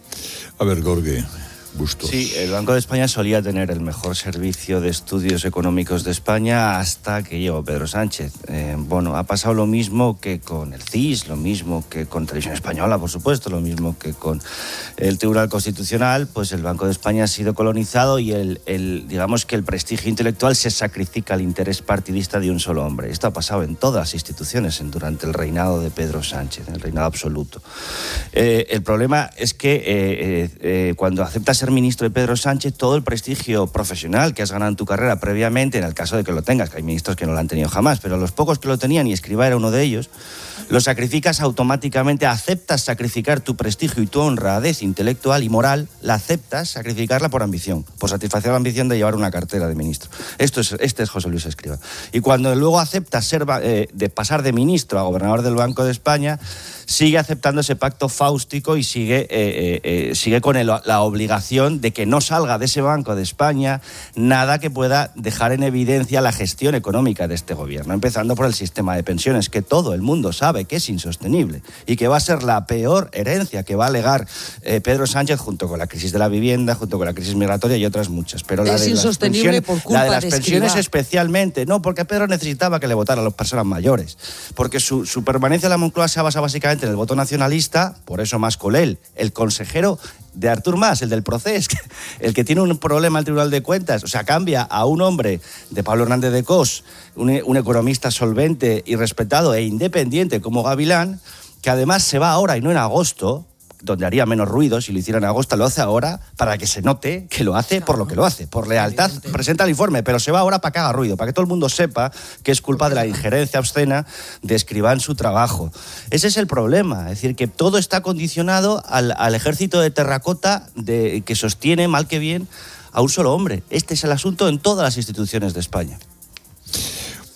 A ver, Gorge. Bustos. Sí, el Banco de España solía tener el mejor servicio de estudios económicos de España hasta que llegó Pedro Sánchez. Eh, bueno, ha pasado lo mismo que con el C I S, lo mismo que con Televisión Española, por supuesto, lo mismo que con el Tribunal Constitucional. Pues el Banco de España ha sido colonizado y el, el, digamos que el prestigio intelectual se sacrifica al interés partidista de un solo hombre. Esto ha pasado en todas las instituciones en, durante el reinado de Pedro Sánchez, el reinado absoluto. Eh, el problema es que eh, eh, eh, cuando aceptas ser ministro de Pedro Sánchez, todo el prestigio profesional que has ganado en tu carrera previamente, en el caso de que lo tengas, que hay ministros que no lo han tenido jamás, pero los pocos que lo tenían, y Escrivá era uno de ellos, lo sacrificas automáticamente, aceptas sacrificar tu prestigio y tu honradez intelectual y moral, la aceptas sacrificarla por ambición, por satisfacer la ambición de llevar una cartera de ministro. Esto es, este es José Luis Escrivá. Y cuando luego aceptas ser, eh, de pasar de ministro a gobernador del Banco de España, sigue aceptando ese pacto fáustico y sigue, eh, eh, sigue con el, la obligación de que no salga de ese Banco de España nada que pueda dejar en evidencia la gestión económica de este gobierno, empezando por el sistema de pensiones, que todo el mundo sabe que es insostenible y que va a ser la peor herencia que va a legar eh, Pedro Sánchez junto con la crisis de la vivienda, junto con la crisis migratoria y otras muchas. Pero la es de insostenible las pensiones, por culpa la de las de pensiones Escrivá. Especialmente, no, porque Pedro necesitaba que le votaran a las personas mayores, porque su, su permanencia en la Moncloa se basa básicamente en el voto nacionalista, por eso Mascolell, el consejero de Artur Mas, el del Procés, el que tiene un problema al Tribunal de Cuentas, o sea, cambia a un hombre de Pablo Hernández de Cos, un, un economista solvente y respetado e independiente como Gavilán, que además se va ahora y no en agosto, donde haría menos ruido si lo hiciera en agosto, lo hace ahora para que se note que lo hace por lo que lo hace, por lealtad. Presenta el informe, pero se va ahora para que haga ruido, para que todo el mundo sepa que es culpa de la injerencia obscena de Escrivá en su trabajo. Ese es el problema, es decir, que todo está condicionado al, al ejército de terracota de, que sostiene, mal que bien, a un solo hombre. Este es el asunto en todas las instituciones de España.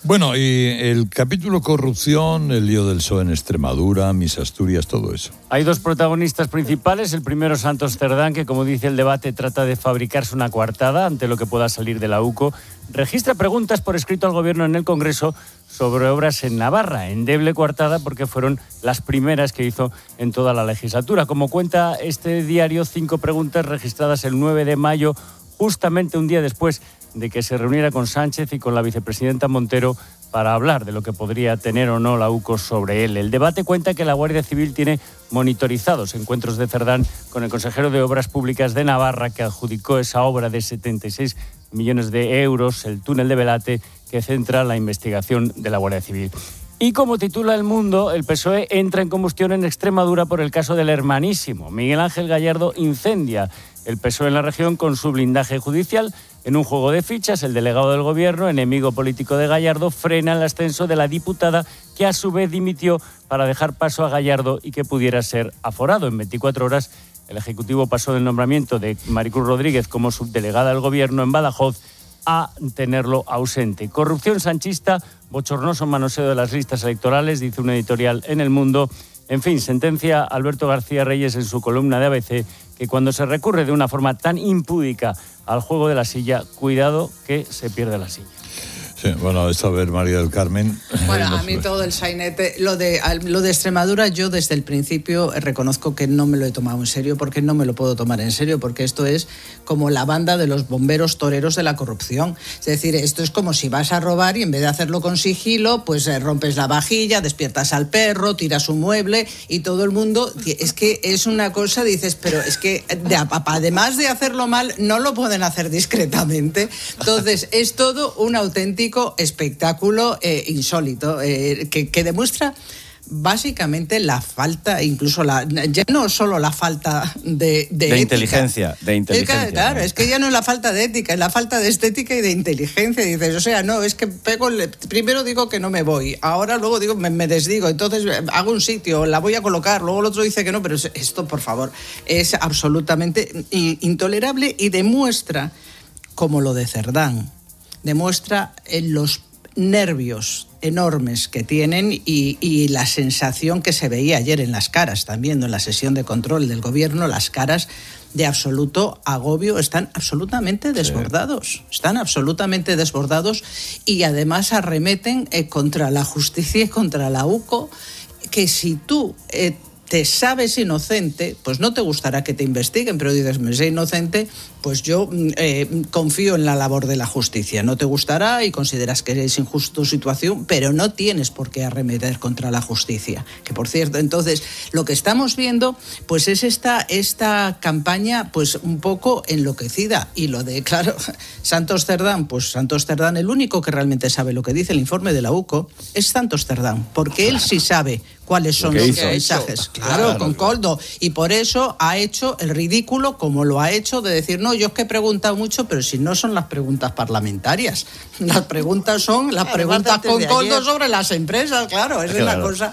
Bueno, y el capítulo corrupción, el lío del P S O E en Extremadura, Mis Asturias, todo eso. Hay dos protagonistas principales. El primero, Santos Cerdán, que como dice el debate trata de fabricarse una coartada ante lo que pueda salir de la U C O. Registra preguntas por escrito al gobierno en el Congreso sobre obras en Navarra, endeble coartada porque fueron las primeras que hizo en toda la legislatura. Como cuenta este diario, cinco preguntas registradas el nueve de mayo, justamente un día después de que se reuniera con Sánchez y con la vicepresidenta Montero para hablar de lo que podría tener o no la U C O sobre él. El debate cuenta que la Guardia Civil tiene monitorizados encuentros de Cerdán con el consejero de Obras Públicas de Navarra, que adjudicó esa obra de setenta y seis millones de euros, el túnel de Belate, que centra la investigación de la Guardia Civil. Y como titula El Mundo, el P S O E entra en combustión en Extremadura por el caso del hermanísimo. Miguel Ángel Gallardo incendia el P S O E en la región con su blindaje judicial. En un juego de fichas, el delegado del gobierno, enemigo político de Gallardo, frena el ascenso de la diputada, que a su vez dimitió para dejar paso a Gallardo y que pudiera ser aforado. En veinticuatro horas, el Ejecutivo pasó del nombramiento de Maricruz Rodríguez como subdelegada del gobierno en Badajoz a tenerlo ausente. Corrupción sanchista, bochornoso manoseo de las listas electorales, dice un editorial en El Mundo. En fin, sentencia Alberto García Reyes en su columna de A B C que cuando se recurre de una forma tan impúdica al juego de la silla, cuidado que se pierde la silla. Sí, bueno, esto a ver, María del Carmen. Bueno, a mí todo el sainete, lo de, lo de Extremadura, yo desde el principio reconozco que no me lo he tomado en serio, porque no me lo puedo tomar en serio, porque esto es como la banda de los bomberos toreros de la corrupción. Es decir, esto es como si vas a robar y en vez de hacerlo con sigilo, pues eh, rompes la vajilla, despiertas al perro, tiras un mueble y todo el mundo... Es que es una cosa, dices, pero es que de, además de hacerlo mal, no lo pueden hacer discretamente. Entonces, es todo un auténtico espectáculo eh, insólito eh, que, que demuestra básicamente la falta, incluso la ya no solo la falta de, de, de inteligencia, de inteligencia. Es que, claro, es que ya no es la falta de ética, es la falta de estética y de inteligencia. Y dices, o sea, no, es que pego, primero digo que no me voy, ahora luego digo me, me desdigo, entonces hago un sitio, la voy a colocar, luego el otro dice que no, pero esto, por favor, es absolutamente intolerable y demuestra, como lo de Cerdán, demuestra en los nervios enormes que tienen y, y la sensación que se veía ayer en las caras, también en la sesión de control del gobierno, las caras de absoluto agobio, están absolutamente desbordados, sí. están absolutamente desbordados y además arremeten eh, contra la justicia y contra la U C O, que si tú... Eh, te sabes inocente, pues no te gustará que te investiguen, pero dices, me sé inocente, pues yo eh, confío en la labor de la justicia. No te gustará y consideras que es injusta tu situación, pero no tienes por qué arremeter contra la justicia. Que por cierto, entonces, lo que estamos viendo, pues es esta, esta campaña, pues un poco enloquecida. Y lo de, claro, Santos Cerdán, pues Santos Cerdán, el único que realmente sabe lo que dice el informe de la U C O es Santos Cerdán, porque él sí sabe cuáles son los mensajes. Claro, claro, con Coldo. Y por eso ha hecho el ridículo, como lo ha hecho, de decir, no, yo es que he preguntado mucho, pero si no son las preguntas parlamentarias. Las preguntas son las claro, preguntas con Coldo sobre las empresas, claro, es claro. una cosa...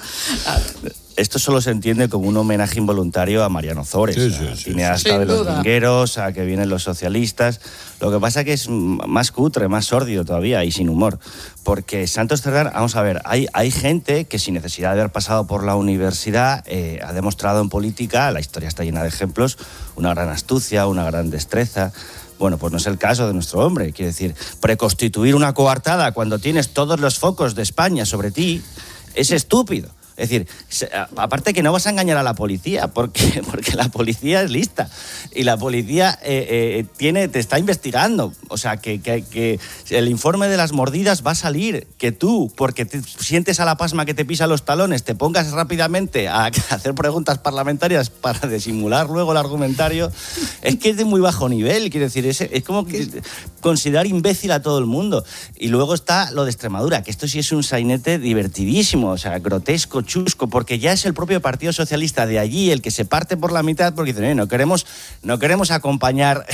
Esto solo se entiende como un homenaje involuntario a Mariano Zores, sí, sí, sí, cineasta sí, sí. de los vingueros, a que vienen los socialistas. Lo que pasa es que es más cutre, más sórdido todavía y sin humor. Porque Santos Cerdán, vamos a ver, hay, hay gente que sin necesidad de haber pasado por la universidad eh, ha demostrado en política, la historia está llena de ejemplos, una gran astucia, una gran destreza. Bueno, pues no es el caso de nuestro hombre. Quiere decir, preconstituir una coartada cuando tienes todos los focos de España sobre ti es estúpido. Es decir, aparte que no vas a engañar a la policía, porque, porque la policía es lista y la policía eh, eh, tiene, te está investigando. O sea, que, que, que el informe de las mordidas va a salir, que tú, porque te sientes a la pasma que te pisa los talones, te pongas rápidamente a hacer preguntas parlamentarias para disimular luego el argumentario, es que es de muy bajo nivel. Quiero decir, es, es como que considerar imbécil a todo el mundo. Y luego está lo de Extremadura, que esto sí es un sainete divertidísimo, o sea, grotesco, chusco, porque ya es el propio Partido Socialista de allí el que se parte por la mitad porque dicen, eh, no queremos, no queremos acompañar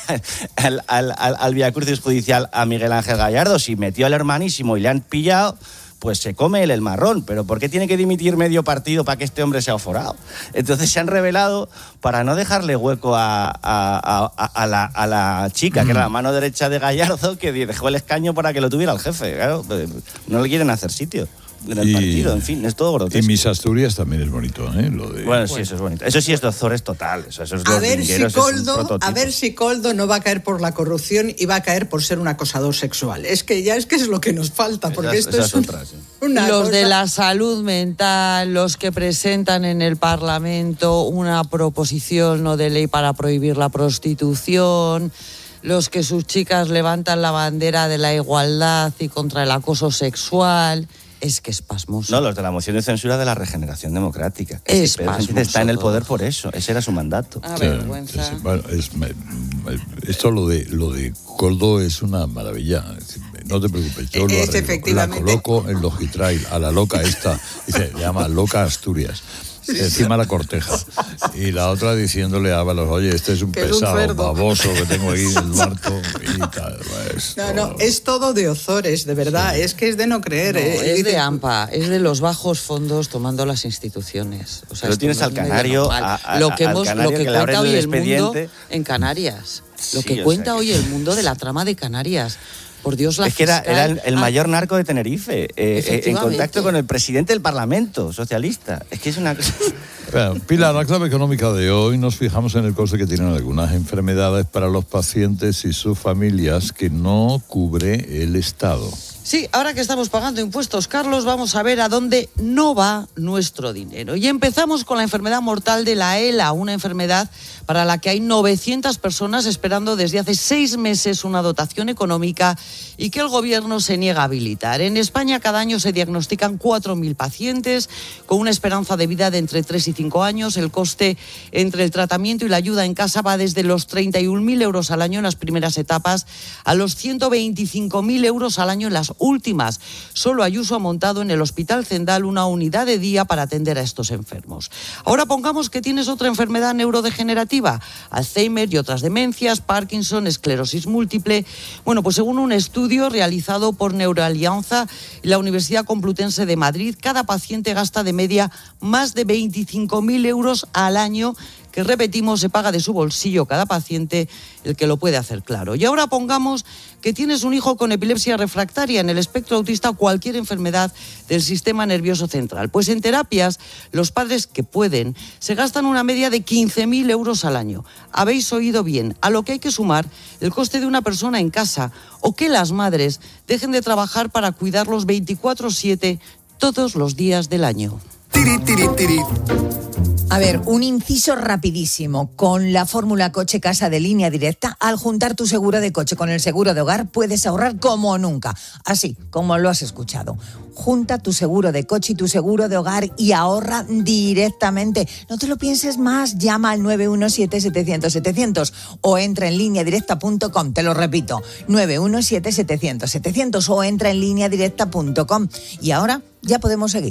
al, al, al, al viacrucis judicial a Miguel Ángel Gallardo. Si metió al hermanísimo y le han pillado, pues se come el, el marrón. Pero ¿por qué tiene que dimitir medio partido para que este hombre sea aforado? Entonces se han revelado para no dejarle hueco a, a, a, a, la, a la chica, que era la mano derecha de Gallardo, que dejó el escaño para que lo tuviera el jefe. Claro, no le quieren hacer sitio en el y, partido, en fin, es todo grotesco. Y Mis Asturias también es bonito, ¿eh? Lo de... Bueno, sí, eso es bonito. Eso sí es doctores total. Eso, eso es a, ver si Coldo, a ver si Coldo no va a caer por la corrupción y va a caer por ser un acosador sexual. Es que ya es que es lo que nos falta, porque esas, esto esas es un, otras, sí. una Los cosa... de la salud mental, los que presentan en el Parlamento una proposición no de ley para prohibir la prostitución, los que sus chicas levantan la bandera de la igualdad y contra el acoso sexual... Es que es pasmoso. No, los de la moción de censura de la Regeneración Democrática. Es, es que Pedro Sánchez está en el poder por eso. Ese era su mandato. A vergüenza. Sí, sí, bueno, es, esto lo de lo de Coldo es una maravilla. No te preocupes, yo lo arreglo. La coloco en Logitrail a la loca esta. Se llama Loca Asturias. Encima la corteja. Y la otra diciéndole a Ábalos, oye, este es un que pesado, es un baboso que tengo ahí en el marco y tal. Es no, todo... no, es todo de Ozores, de verdad. Sí. Es que es de no creer. No, eh. Es de AMPA, es de los bajos fondos tomando las instituciones. O sea, pero tienes al canario, a, a, lo que, hemos, canario lo que, que cuenta hoy el, el mundo en Canarias. Lo que sí, cuenta o sea, hoy el mundo de la trama de Canarias. Por Dios, la es que era, fiscal... era el, el ah, mayor narco de Tenerife, eh, eh, en contacto con el presidente del Parlamento socialista. Es que es una cosa... Bueno, Pilar, la clave económica de hoy nos fijamos en el coste que tienen algunas enfermedades para los pacientes y sus familias que no cubre el Estado. Sí, ahora que estamos pagando impuestos, Carlos, vamos a ver a dónde no va nuestro dinero. Y empezamos con la enfermedad mortal de la ELA, una enfermedad para la que hay novecientas personas esperando desde hace seis meses una dotación económica y que el gobierno se niega a habilitar. En España cada año se diagnostican cuatro mil pacientes con una esperanza de vida de entre tres y cinco años. El coste entre el tratamiento y la ayuda en casa va desde los treinta y un mil euros al año en las primeras etapas a los ciento veinticinco mil euros al año en las últimas. Solo Ayuso ha montado en el Hospital Zendal una unidad de día para atender a estos enfermos. Ahora pongamos que tienes otra enfermedad neurodegenerativa, Alzheimer y otras demencias, Parkinson, esclerosis múltiple. Bueno, pues según un estudio realizado por Neuroalianza y la Universidad Complutense de Madrid, cada paciente gasta de media más de veinticinco mil euros al año, que repetimos, se paga de su bolsillo cada paciente, el que lo puede hacer claro. Y ahora pongamos que tienes un hijo con epilepsia refractaria, en el espectro autista o cualquier enfermedad del sistema nervioso central. Pues en terapias, los padres que pueden se gastan una media de quince mil euros al año. Habéis oído bien, a lo que hay que sumar el coste de una persona en casa o que las madres dejen de trabajar para cuidarlos veinticuatro siete todos los días del año. Tiri, tiri, tiri. A ver, un inciso rapidísimo. Con la fórmula Coche Casa de Línea Directa, al juntar tu seguro de coche con el seguro de hogar, puedes ahorrar como nunca. Así, como lo has escuchado. Junta tu seguro de coche y tu seguro de hogar y ahorra directamente. No te lo pienses más. Llama al nueve uno siete, setecientos, setecientos o entra en línea directa punto com. Te lo repito, nueve uno siete, setecientos, setecientos o entra en línea directa punto com. Y ahora ya podemos seguir.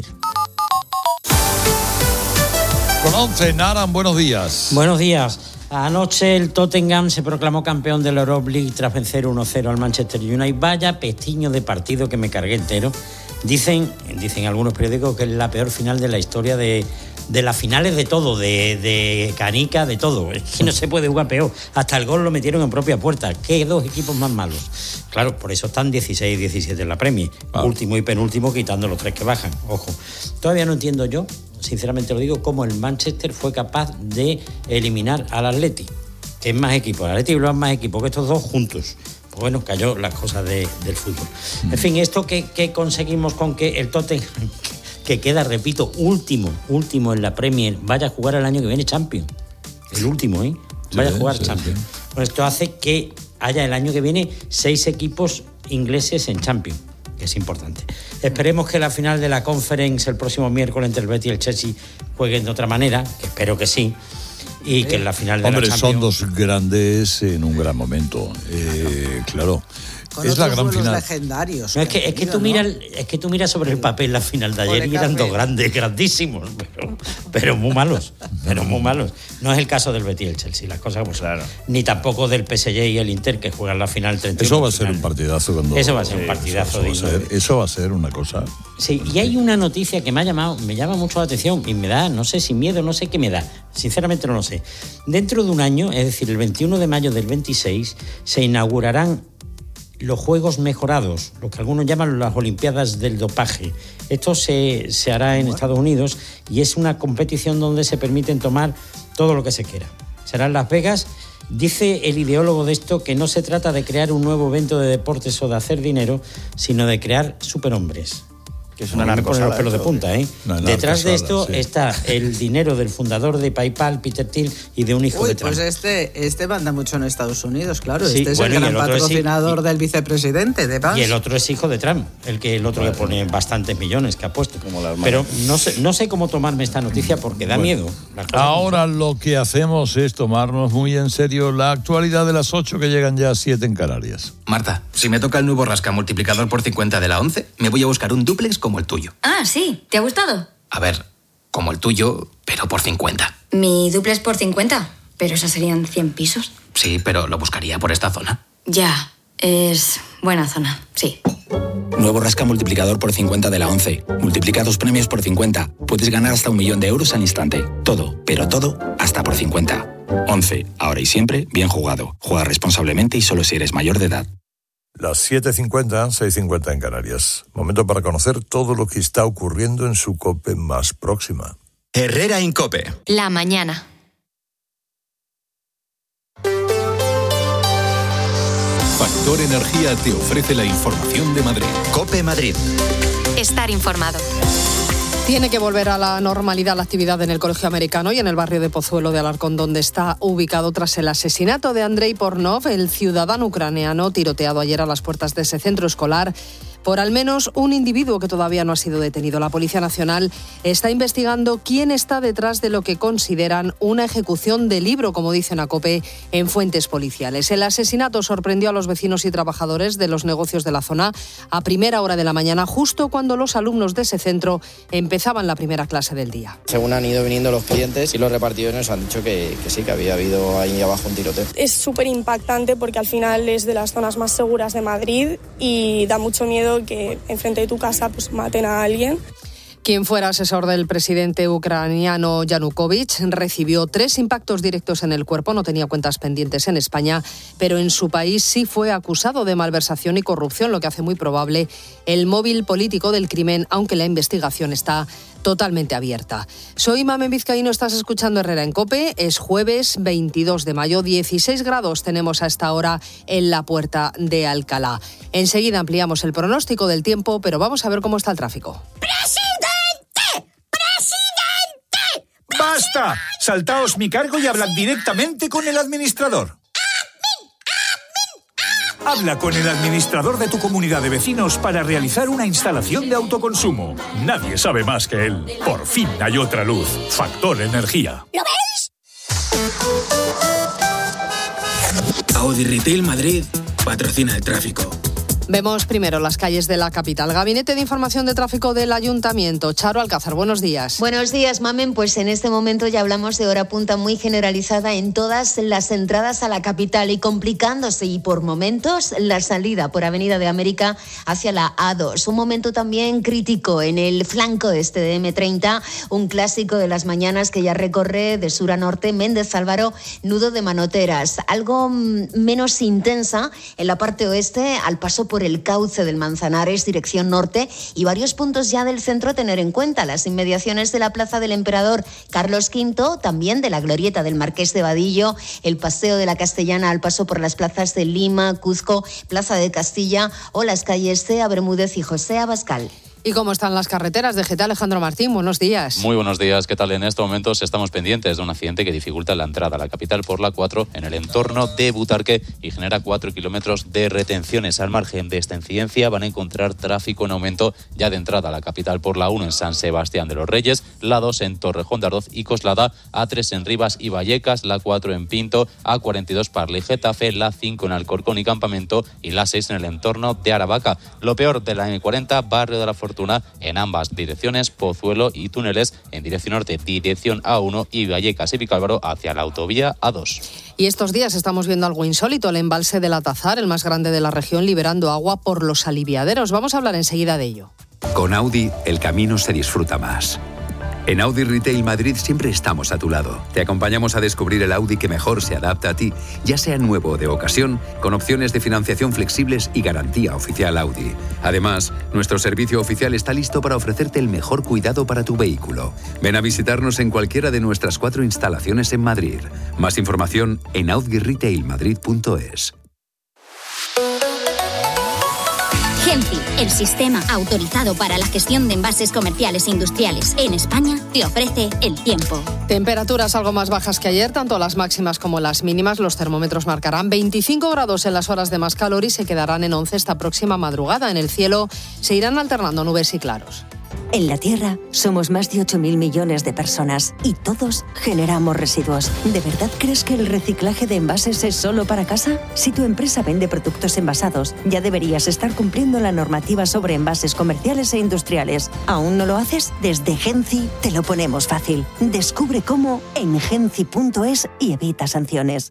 Con once, Naran, buenos días. Buenos días. Anoche el Tottenham se proclamó campeón de la Europa League tras vencer uno cero al Manchester United. Vaya pestiño de partido que me cargué entero. Dicen, dicen algunos periódicos que es la peor final de la historia de, de las finales de todo, de, de canica, de todo. Es que no se puede jugar peor. Hasta el gol lo metieron en propia puerta. ¿Qué dos equipos más malos? Claro, por eso están dieciséis y diecisiete en la Premier. Ah. Último y penúltimo quitando los tres que bajan. Ojo. Todavía no entiendo yo, sinceramente lo digo, cómo el Manchester fue capaz de eliminar al Atleti, que es más equipo. El Atleti es más equipo que estos dos juntos. Pues bueno, cayó las cosas de, del fútbol. En fin, esto que, que conseguimos con que el Tottenham, que queda, repito, último, último en la Premier, vaya a jugar el año que viene Champions. El último, ¿eh? Vaya sí, a jugar sí, Champions. Sí. Pues esto hace que haya el año que viene seis equipos ingleses en Champions, que es importante. Esperemos que la final de la Conference el próximo miércoles entre el Betis y el Chelsea jueguen de otra manera, que espero que sí, y que en la final de Hombre, la Champions... son dos grandes en un gran momento, eh, claro. Con es la gran final. Legendarios. No, es que, es que tú ¿no? miras, es que tú miras sobre el papel la final de ayer y eran dos grandes, grandísimos, pero, pero muy malos, pero muy malos. No es el caso del Betis y el Chelsea, las cosas como son. Claro. Ni tampoco del P S G y el Inter, que juegan la final treinta y uno. Eso va a ser un partidazo. Cuando, eso va a ser un partidazo. Eso, eso, va a ser, eso va a ser una cosa. Sí, y hay una noticia que me ha llamado, me llama mucho la atención y me da, no sé si miedo, no sé qué me da. Sinceramente no lo sé. Dentro de un año, es decir, el veintiuno de mayo del veintiséis, se inaugurarán los Juegos Mejorados, lo que algunos llaman las Olimpiadas del Dopaje. Esto se, se hará en Estados Unidos y es una competición donde se permiten tomar todo lo que se quiera. Será en Las Vegas. Dice el ideólogo de esto que no se trata de crear un nuevo evento de deportes o de hacer dinero, sino de crear superhombres. Que es una me pone los pelos de punta, ¿eh? Una Detrás de esto sí. está el dinero del fundador de PayPal, Peter Thiel, y de un hijo Uy, de Trump. pues este, este manda mucho en Estados Unidos, claro. Sí, este es bueno, el gran el patrocinador es, del vicepresidente de Vance. Y el otro es hijo de Trump, el que el otro vale. le pone bastantes millones que ha puesto. Como la Pero no sé, no sé cómo tomarme esta noticia porque da bueno, miedo. Ahora lo que hacemos es tomarnos muy en serio la actualidad de las ocho que llegan ya a siete en Canarias. Marta, si me toca el nuevo rasca multiplicador por cincuenta de la once, me voy a buscar un dúplex como el tuyo. Ah, sí. ¿Te ha gustado? A ver, como el tuyo, pero por cincuenta. Mi dúplex por cincuenta, pero esos serían cien pisos. Sí, pero lo buscaría por esta zona. Ya, es buena zona, sí. Nuevo rasca multiplicador por cincuenta de la once. Multiplica dos premios por cincuenta. Puedes ganar hasta un millón de euros al instante. Todo, pero todo, hasta por cincuenta. once, ahora y siempre, bien jugado. Juega responsablemente y solo si eres mayor de edad. Las siete cincuenta, seis cincuenta en Canarias. Momento para conocer todo lo que está ocurriendo en su COPE más próxima. Herrera en COPE. La mañana. Factor Energía te ofrece la información de Madrid. COPE Madrid. Estar informado. Tiene que volver a la normalidad la actividad en el Colegio Americano y en el barrio de Pozuelo de Alarcón, donde está ubicado tras el asesinato de Andrei Pornov, el ciudadano ucraniano tiroteado ayer a las puertas de ese centro escolar por al menos un individuo que todavía no ha sido detenido. La Policía Nacional está investigando quién está detrás de lo que consideran una ejecución de libro, como dicen a COPE, en fuentes policiales. El asesinato sorprendió a los vecinos y trabajadores de los negocios de la zona a primera hora de la mañana, justo cuando los alumnos de ese centro empezaban la primera clase del día. Según han ido viniendo los clientes y los repartidores han dicho que, que sí, que había habido ahí abajo un tiroteo. Es súper impactante porque al final es de las zonas más seguras de Madrid y da mucho miedo que enfrente de tu casa pues maten a alguien. Quien fuera asesor del presidente ucraniano Yanukovych recibió tres impactos directos en el cuerpo, no tenía cuentas pendientes en España, pero en su país sí fue acusado de malversación y corrupción, lo que hace muy probable el móvil político del crimen, aunque la investigación está totalmente abierta. Soy Mamen Vizcaíno, estás escuchando Herrera en COPE, es jueves veintidós de mayo, dieciséis grados tenemos a esta hora en la Puerta de Alcalá. Enseguida ampliamos el pronóstico del tiempo, pero vamos a ver cómo está el tráfico. ¡Basta! Saltaos mi cargo y hablad directamente con el administrador. Habla con el administrador de tu comunidad de vecinos para realizar una instalación de autoconsumo. Nadie sabe más que él. Por fin hay otra luz. Factor Energía. ¿Lo veis? Audi Retail Madrid patrocina el tráfico. Vemos primero las calles de la capital. Gabinete de Información de Tráfico del Ayuntamiento. Charo Alcázar, buenos días. Buenos días, Mamen. Pues en este momento ya hablamos de hora punta muy generalizada en todas las entradas a la capital y complicándose y por momentos la salida por Avenida de América hacia la A dos. Un momento también crítico en el flanco este de eme treinta, un clásico de las mañanas que ya recorre de sur a norte Méndez Álvaro, nudo de Manoteras. Algo menos intensa en la parte oeste al paso por el cauce del Manzanares, dirección norte, y varios puntos ya del centro a tener en cuenta. Las inmediaciones de la Plaza del Emperador Carlos quinto, también de la Glorieta del Marqués de Vadillo, el Paseo de la Castellana al paso por las plazas de Lima, Cuzco, Plaza de Castilla o las calles Cea Bermúdez y José Abascal. ¿Y cómo están las carreteras de G T? Alejandro Martín, buenos días. Muy buenos días, ¿qué tal? En estos momentos estamos pendientes de un accidente que dificulta la entrada a la capital por la cuatro en el entorno de Butarque y genera cuatro kilómetros de retenciones. Al margen de esta incidencia van a encontrar tráfico en aumento ya de entrada a la capital por la uno en San Sebastián de los Reyes, la dos en Torrejón de Ardoz y Coslada, A tres en Rivas y Vallecas, la cuatro en Pinto, A cuarenta y dos Parla y Getafe, la cinco en Alcorcón y Campamento y la seis en el entorno de Aravaca. Lo peor de la eme cuarenta, Barrio de la Fortuna, en ambas direcciones, Pozuelo y túneles en dirección norte, dirección A uno y Vallecas y Vicálvaro hacia la autovía A dos. Y estos días estamos viendo algo insólito, el embalse del Atazar, el más grande de la región, liberando agua por los aliviaderos. Vamos a hablar enseguida de ello. Con Audi, el camino se disfruta más. En Audi Retail Madrid siempre estamos a tu lado. Te acompañamos a descubrir el Audi que mejor se adapta a ti, ya sea nuevo o de ocasión, con opciones de financiación flexibles y garantía oficial Audi. Además, nuestro servicio oficial está listo para ofrecerte el mejor cuidado para tu vehículo. Ven a visitarnos en cualquiera de nuestras cuatro instalaciones en Madrid. Más información en audi retail madrid punto es. Genci, el sistema autorizado para la gestión de envases comerciales e industriales en España, te ofrece el tiempo. Temperaturas algo más bajas que ayer, tanto las máximas como las mínimas. Los termómetros marcarán veinticinco grados en las horas de más calor y se quedarán en once esta próxima madrugada. En el cielo se irán alternando nubes y claros. En la Tierra somos más de ocho mil millones de personas y todos generamos residuos. ¿De verdad crees que el reciclaje de envases es solo para casa? Si tu empresa vende productos envasados, ya deberías estar cumpliendo la normativa sobre envases comerciales e industriales. ¿Aún no lo haces? Desde Genci te lo ponemos fácil. Descubre cómo en genci punto es y evita sanciones.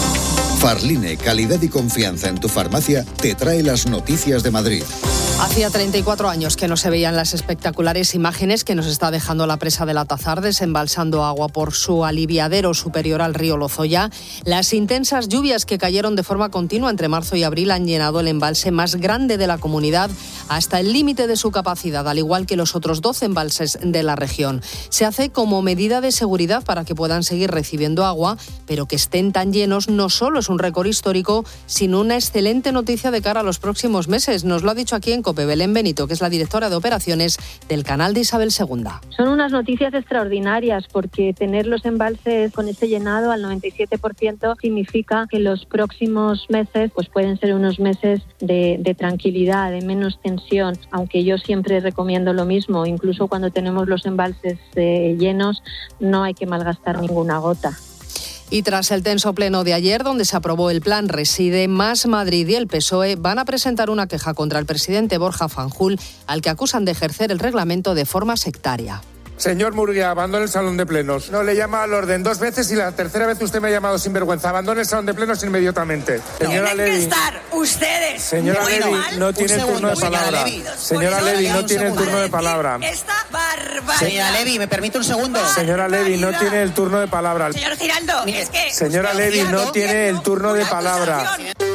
Farline, calidad y confianza en tu farmacia, te trae las noticias de Madrid. Hacía treinta y cuatro años que no se veían las espectaculares imágenes que nos está dejando la presa del Atazar, desembalsando agua por su aliviadero superior al río Lozoya. Las intensas lluvias que cayeron de forma continua entre marzo y abril han llenado el embalse más grande de la comunidad hasta el límite de su capacidad, al igual que los otros doce embalses de la región. Se hace como medida de seguridad para que puedan seguir recibiendo agua, pero que estén tan llenos no solo es un récord histórico, sino una excelente noticia de cara a los próximos meses. Nos lo ha dicho aquí en COPE Belén Benito, que es la directora de operaciones del canal de Isabel segunda. Son unas noticias extraordinarias porque tener los embalses con ese llenado al noventa y siete por ciento significa que los próximos meses pues pueden ser unos meses de, de tranquilidad, de menos tensión, aunque yo siempre recomiendo lo mismo, incluso cuando tenemos los embalses eh, llenos no hay que malgastar ninguna gota. Y tras el tenso pleno de ayer, donde se aprobó el plan Reside, Más Madrid y el P S O E van a presentar una queja contra el presidente Borja Fanjul, al que acusan de ejercer el reglamento de forma sectaria. Señor Murguía, abandone el salón de plenos. No le llama al orden dos veces y la tercera vez usted me ha llamado sinvergüenza. Abandone el salón de plenos inmediatamente. Señora Tienen Levy. que estar ustedes. Señora muy Levy, mal. no tiene el turno de palabra. Señora Levy, no tiene el turno de palabra. Esta barbaridad. Señora Levy, ¿me permite un segundo? Señora Levy, no tiene el turno de palabra. Señor Giraldo, es que... Señora Levy, no tiene el turno de palabra.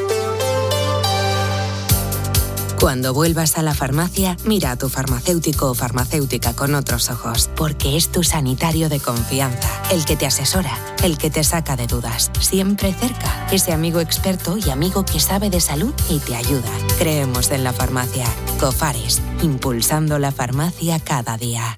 Cuando vuelvas a la farmacia, mira a tu farmacéutico o farmacéutica con otros ojos, porque es tu sanitario de confianza, el que te asesora, el que te saca de dudas, siempre cerca, ese amigo experto y amigo que sabe de salud y te ayuda. Creemos en la farmacia. Cofares, impulsando la farmacia cada día.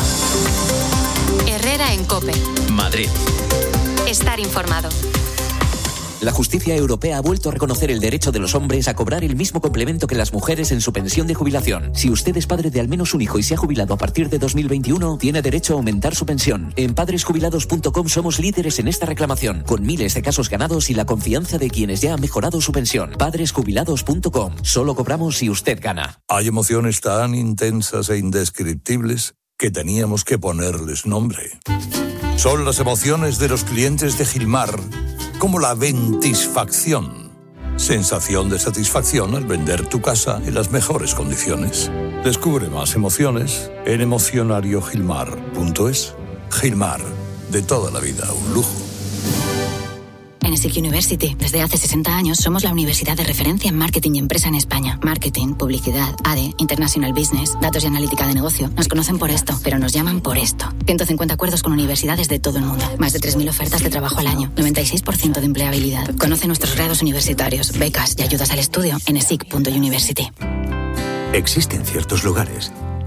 Herrera en COPE. Madrid. Estar informado. La justicia europea ha vuelto a reconocer el derecho de los hombres a cobrar el mismo complemento que las mujeres en su pensión de jubilación. Si usted es padre de al menos un hijo y se ha jubilado a partir de dos mil veintiuno, tiene derecho a aumentar su pensión. En padres jubilados punto com somos líderes en esta reclamación, con miles de casos ganados y la confianza de quienes ya han mejorado su pensión. padres jubilados punto com. Solo cobramos si usted gana. Hay emociones tan intensas e indescriptibles que teníamos que ponerles nombre. Son las emociones de los clientes de Gilmar, como la ventisfacción. Sensación de satisfacción al vender tu casa en las mejores condiciones. Descubre más emociones en emocionario gilmar punto es. Gilmar, de toda la vida, un lujo. En S I C University, desde hace sesenta años, somos la universidad de referencia en marketing y empresa en España. Marketing, publicidad, A D E, International Business, datos y analítica de negocio. Nos conocen por esto, pero nos llaman por esto. ciento cincuenta acuerdos con universidades de todo el mundo. Más de tres mil ofertas de trabajo al año. noventa y seis por ciento de empleabilidad. Conoce nuestros grados universitarios, becas y ayudas al estudio en esic punto university. Existen ciertos lugares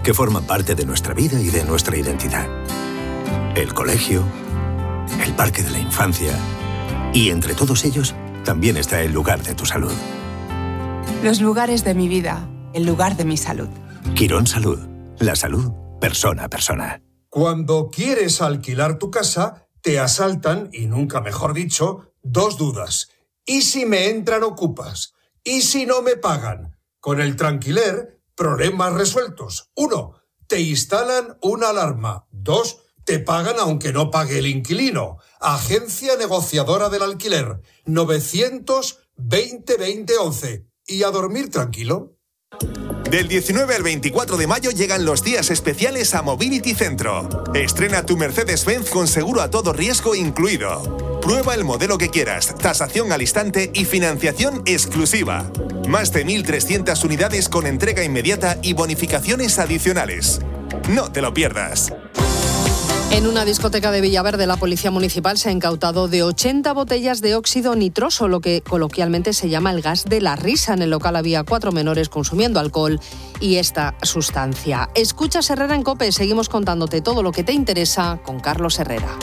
que forman parte de nuestra vida y de nuestra identidad. El colegio, el parque de la infancia y entre todos ellos también está el lugar de tu salud. Los lugares de mi vida, el lugar de mi salud. Quirón Salud, la salud persona a persona. Cuando quieres alquilar tu casa, te asaltan, y nunca mejor dicho, dos dudas. ¿Y si me entran ocupas? ¿Y si no me pagan? Con el Tranquiler, problemas resueltos. Uno, te instalan una alarma. Dos, te pagan aunque no pague el inquilino. Agencia negociadora del alquiler. novecientos veinte veinte once. Y a dormir tranquilo. Del diecinueve al veinticuatro de mayo llegan los días especiales a Mobility Centro. Estrena tu Mercedes-Benz con seguro a todo riesgo incluido. Prueba el modelo que quieras, tasación al instante y financiación exclusiva. Más de mil trescientas unidades con entrega inmediata y bonificaciones adicionales. No te lo pierdas. En una discoteca de Villaverde, la Policía Municipal se ha incautado de ochenta botellas de óxido nitroso, lo que coloquialmente se llama el gas de la risa. En el local había cuatro menores consumiendo alcohol y esta sustancia. Escuchas Herrera en COPE, seguimos contándote todo lo que te interesa con Carlos Herrera.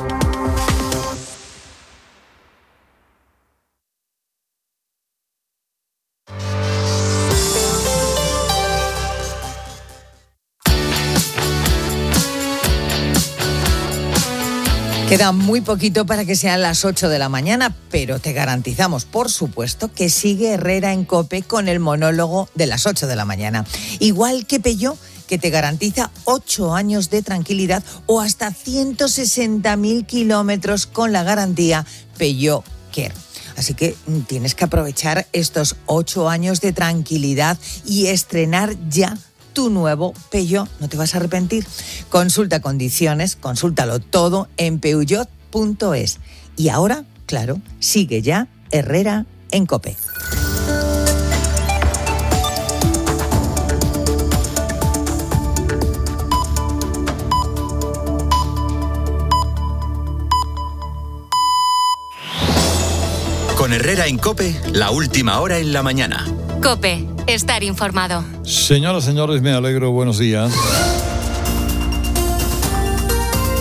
Queda muy poquito para que sean las ocho de la mañana, pero te garantizamos, por supuesto, que sigue Herrera en COPE con el monólogo de las ocho de la mañana. Igual que Peugeot, que te garantiza ocho años de tranquilidad o hasta ciento sesenta mil kilómetros con la garantía Peugeot Care. Así que tienes que aprovechar estos ocho años de tranquilidad y estrenar ya tu nuevo Peugeot, no te vas a arrepentir. Consulta condiciones, consúltalo todo en peugeot punto es. Y ahora, claro, sigue ya Herrera en COPE. Con Herrera en COPE, la última hora en la mañana. COPE, estar informado. Señoras, señores, me alegro, buenos días.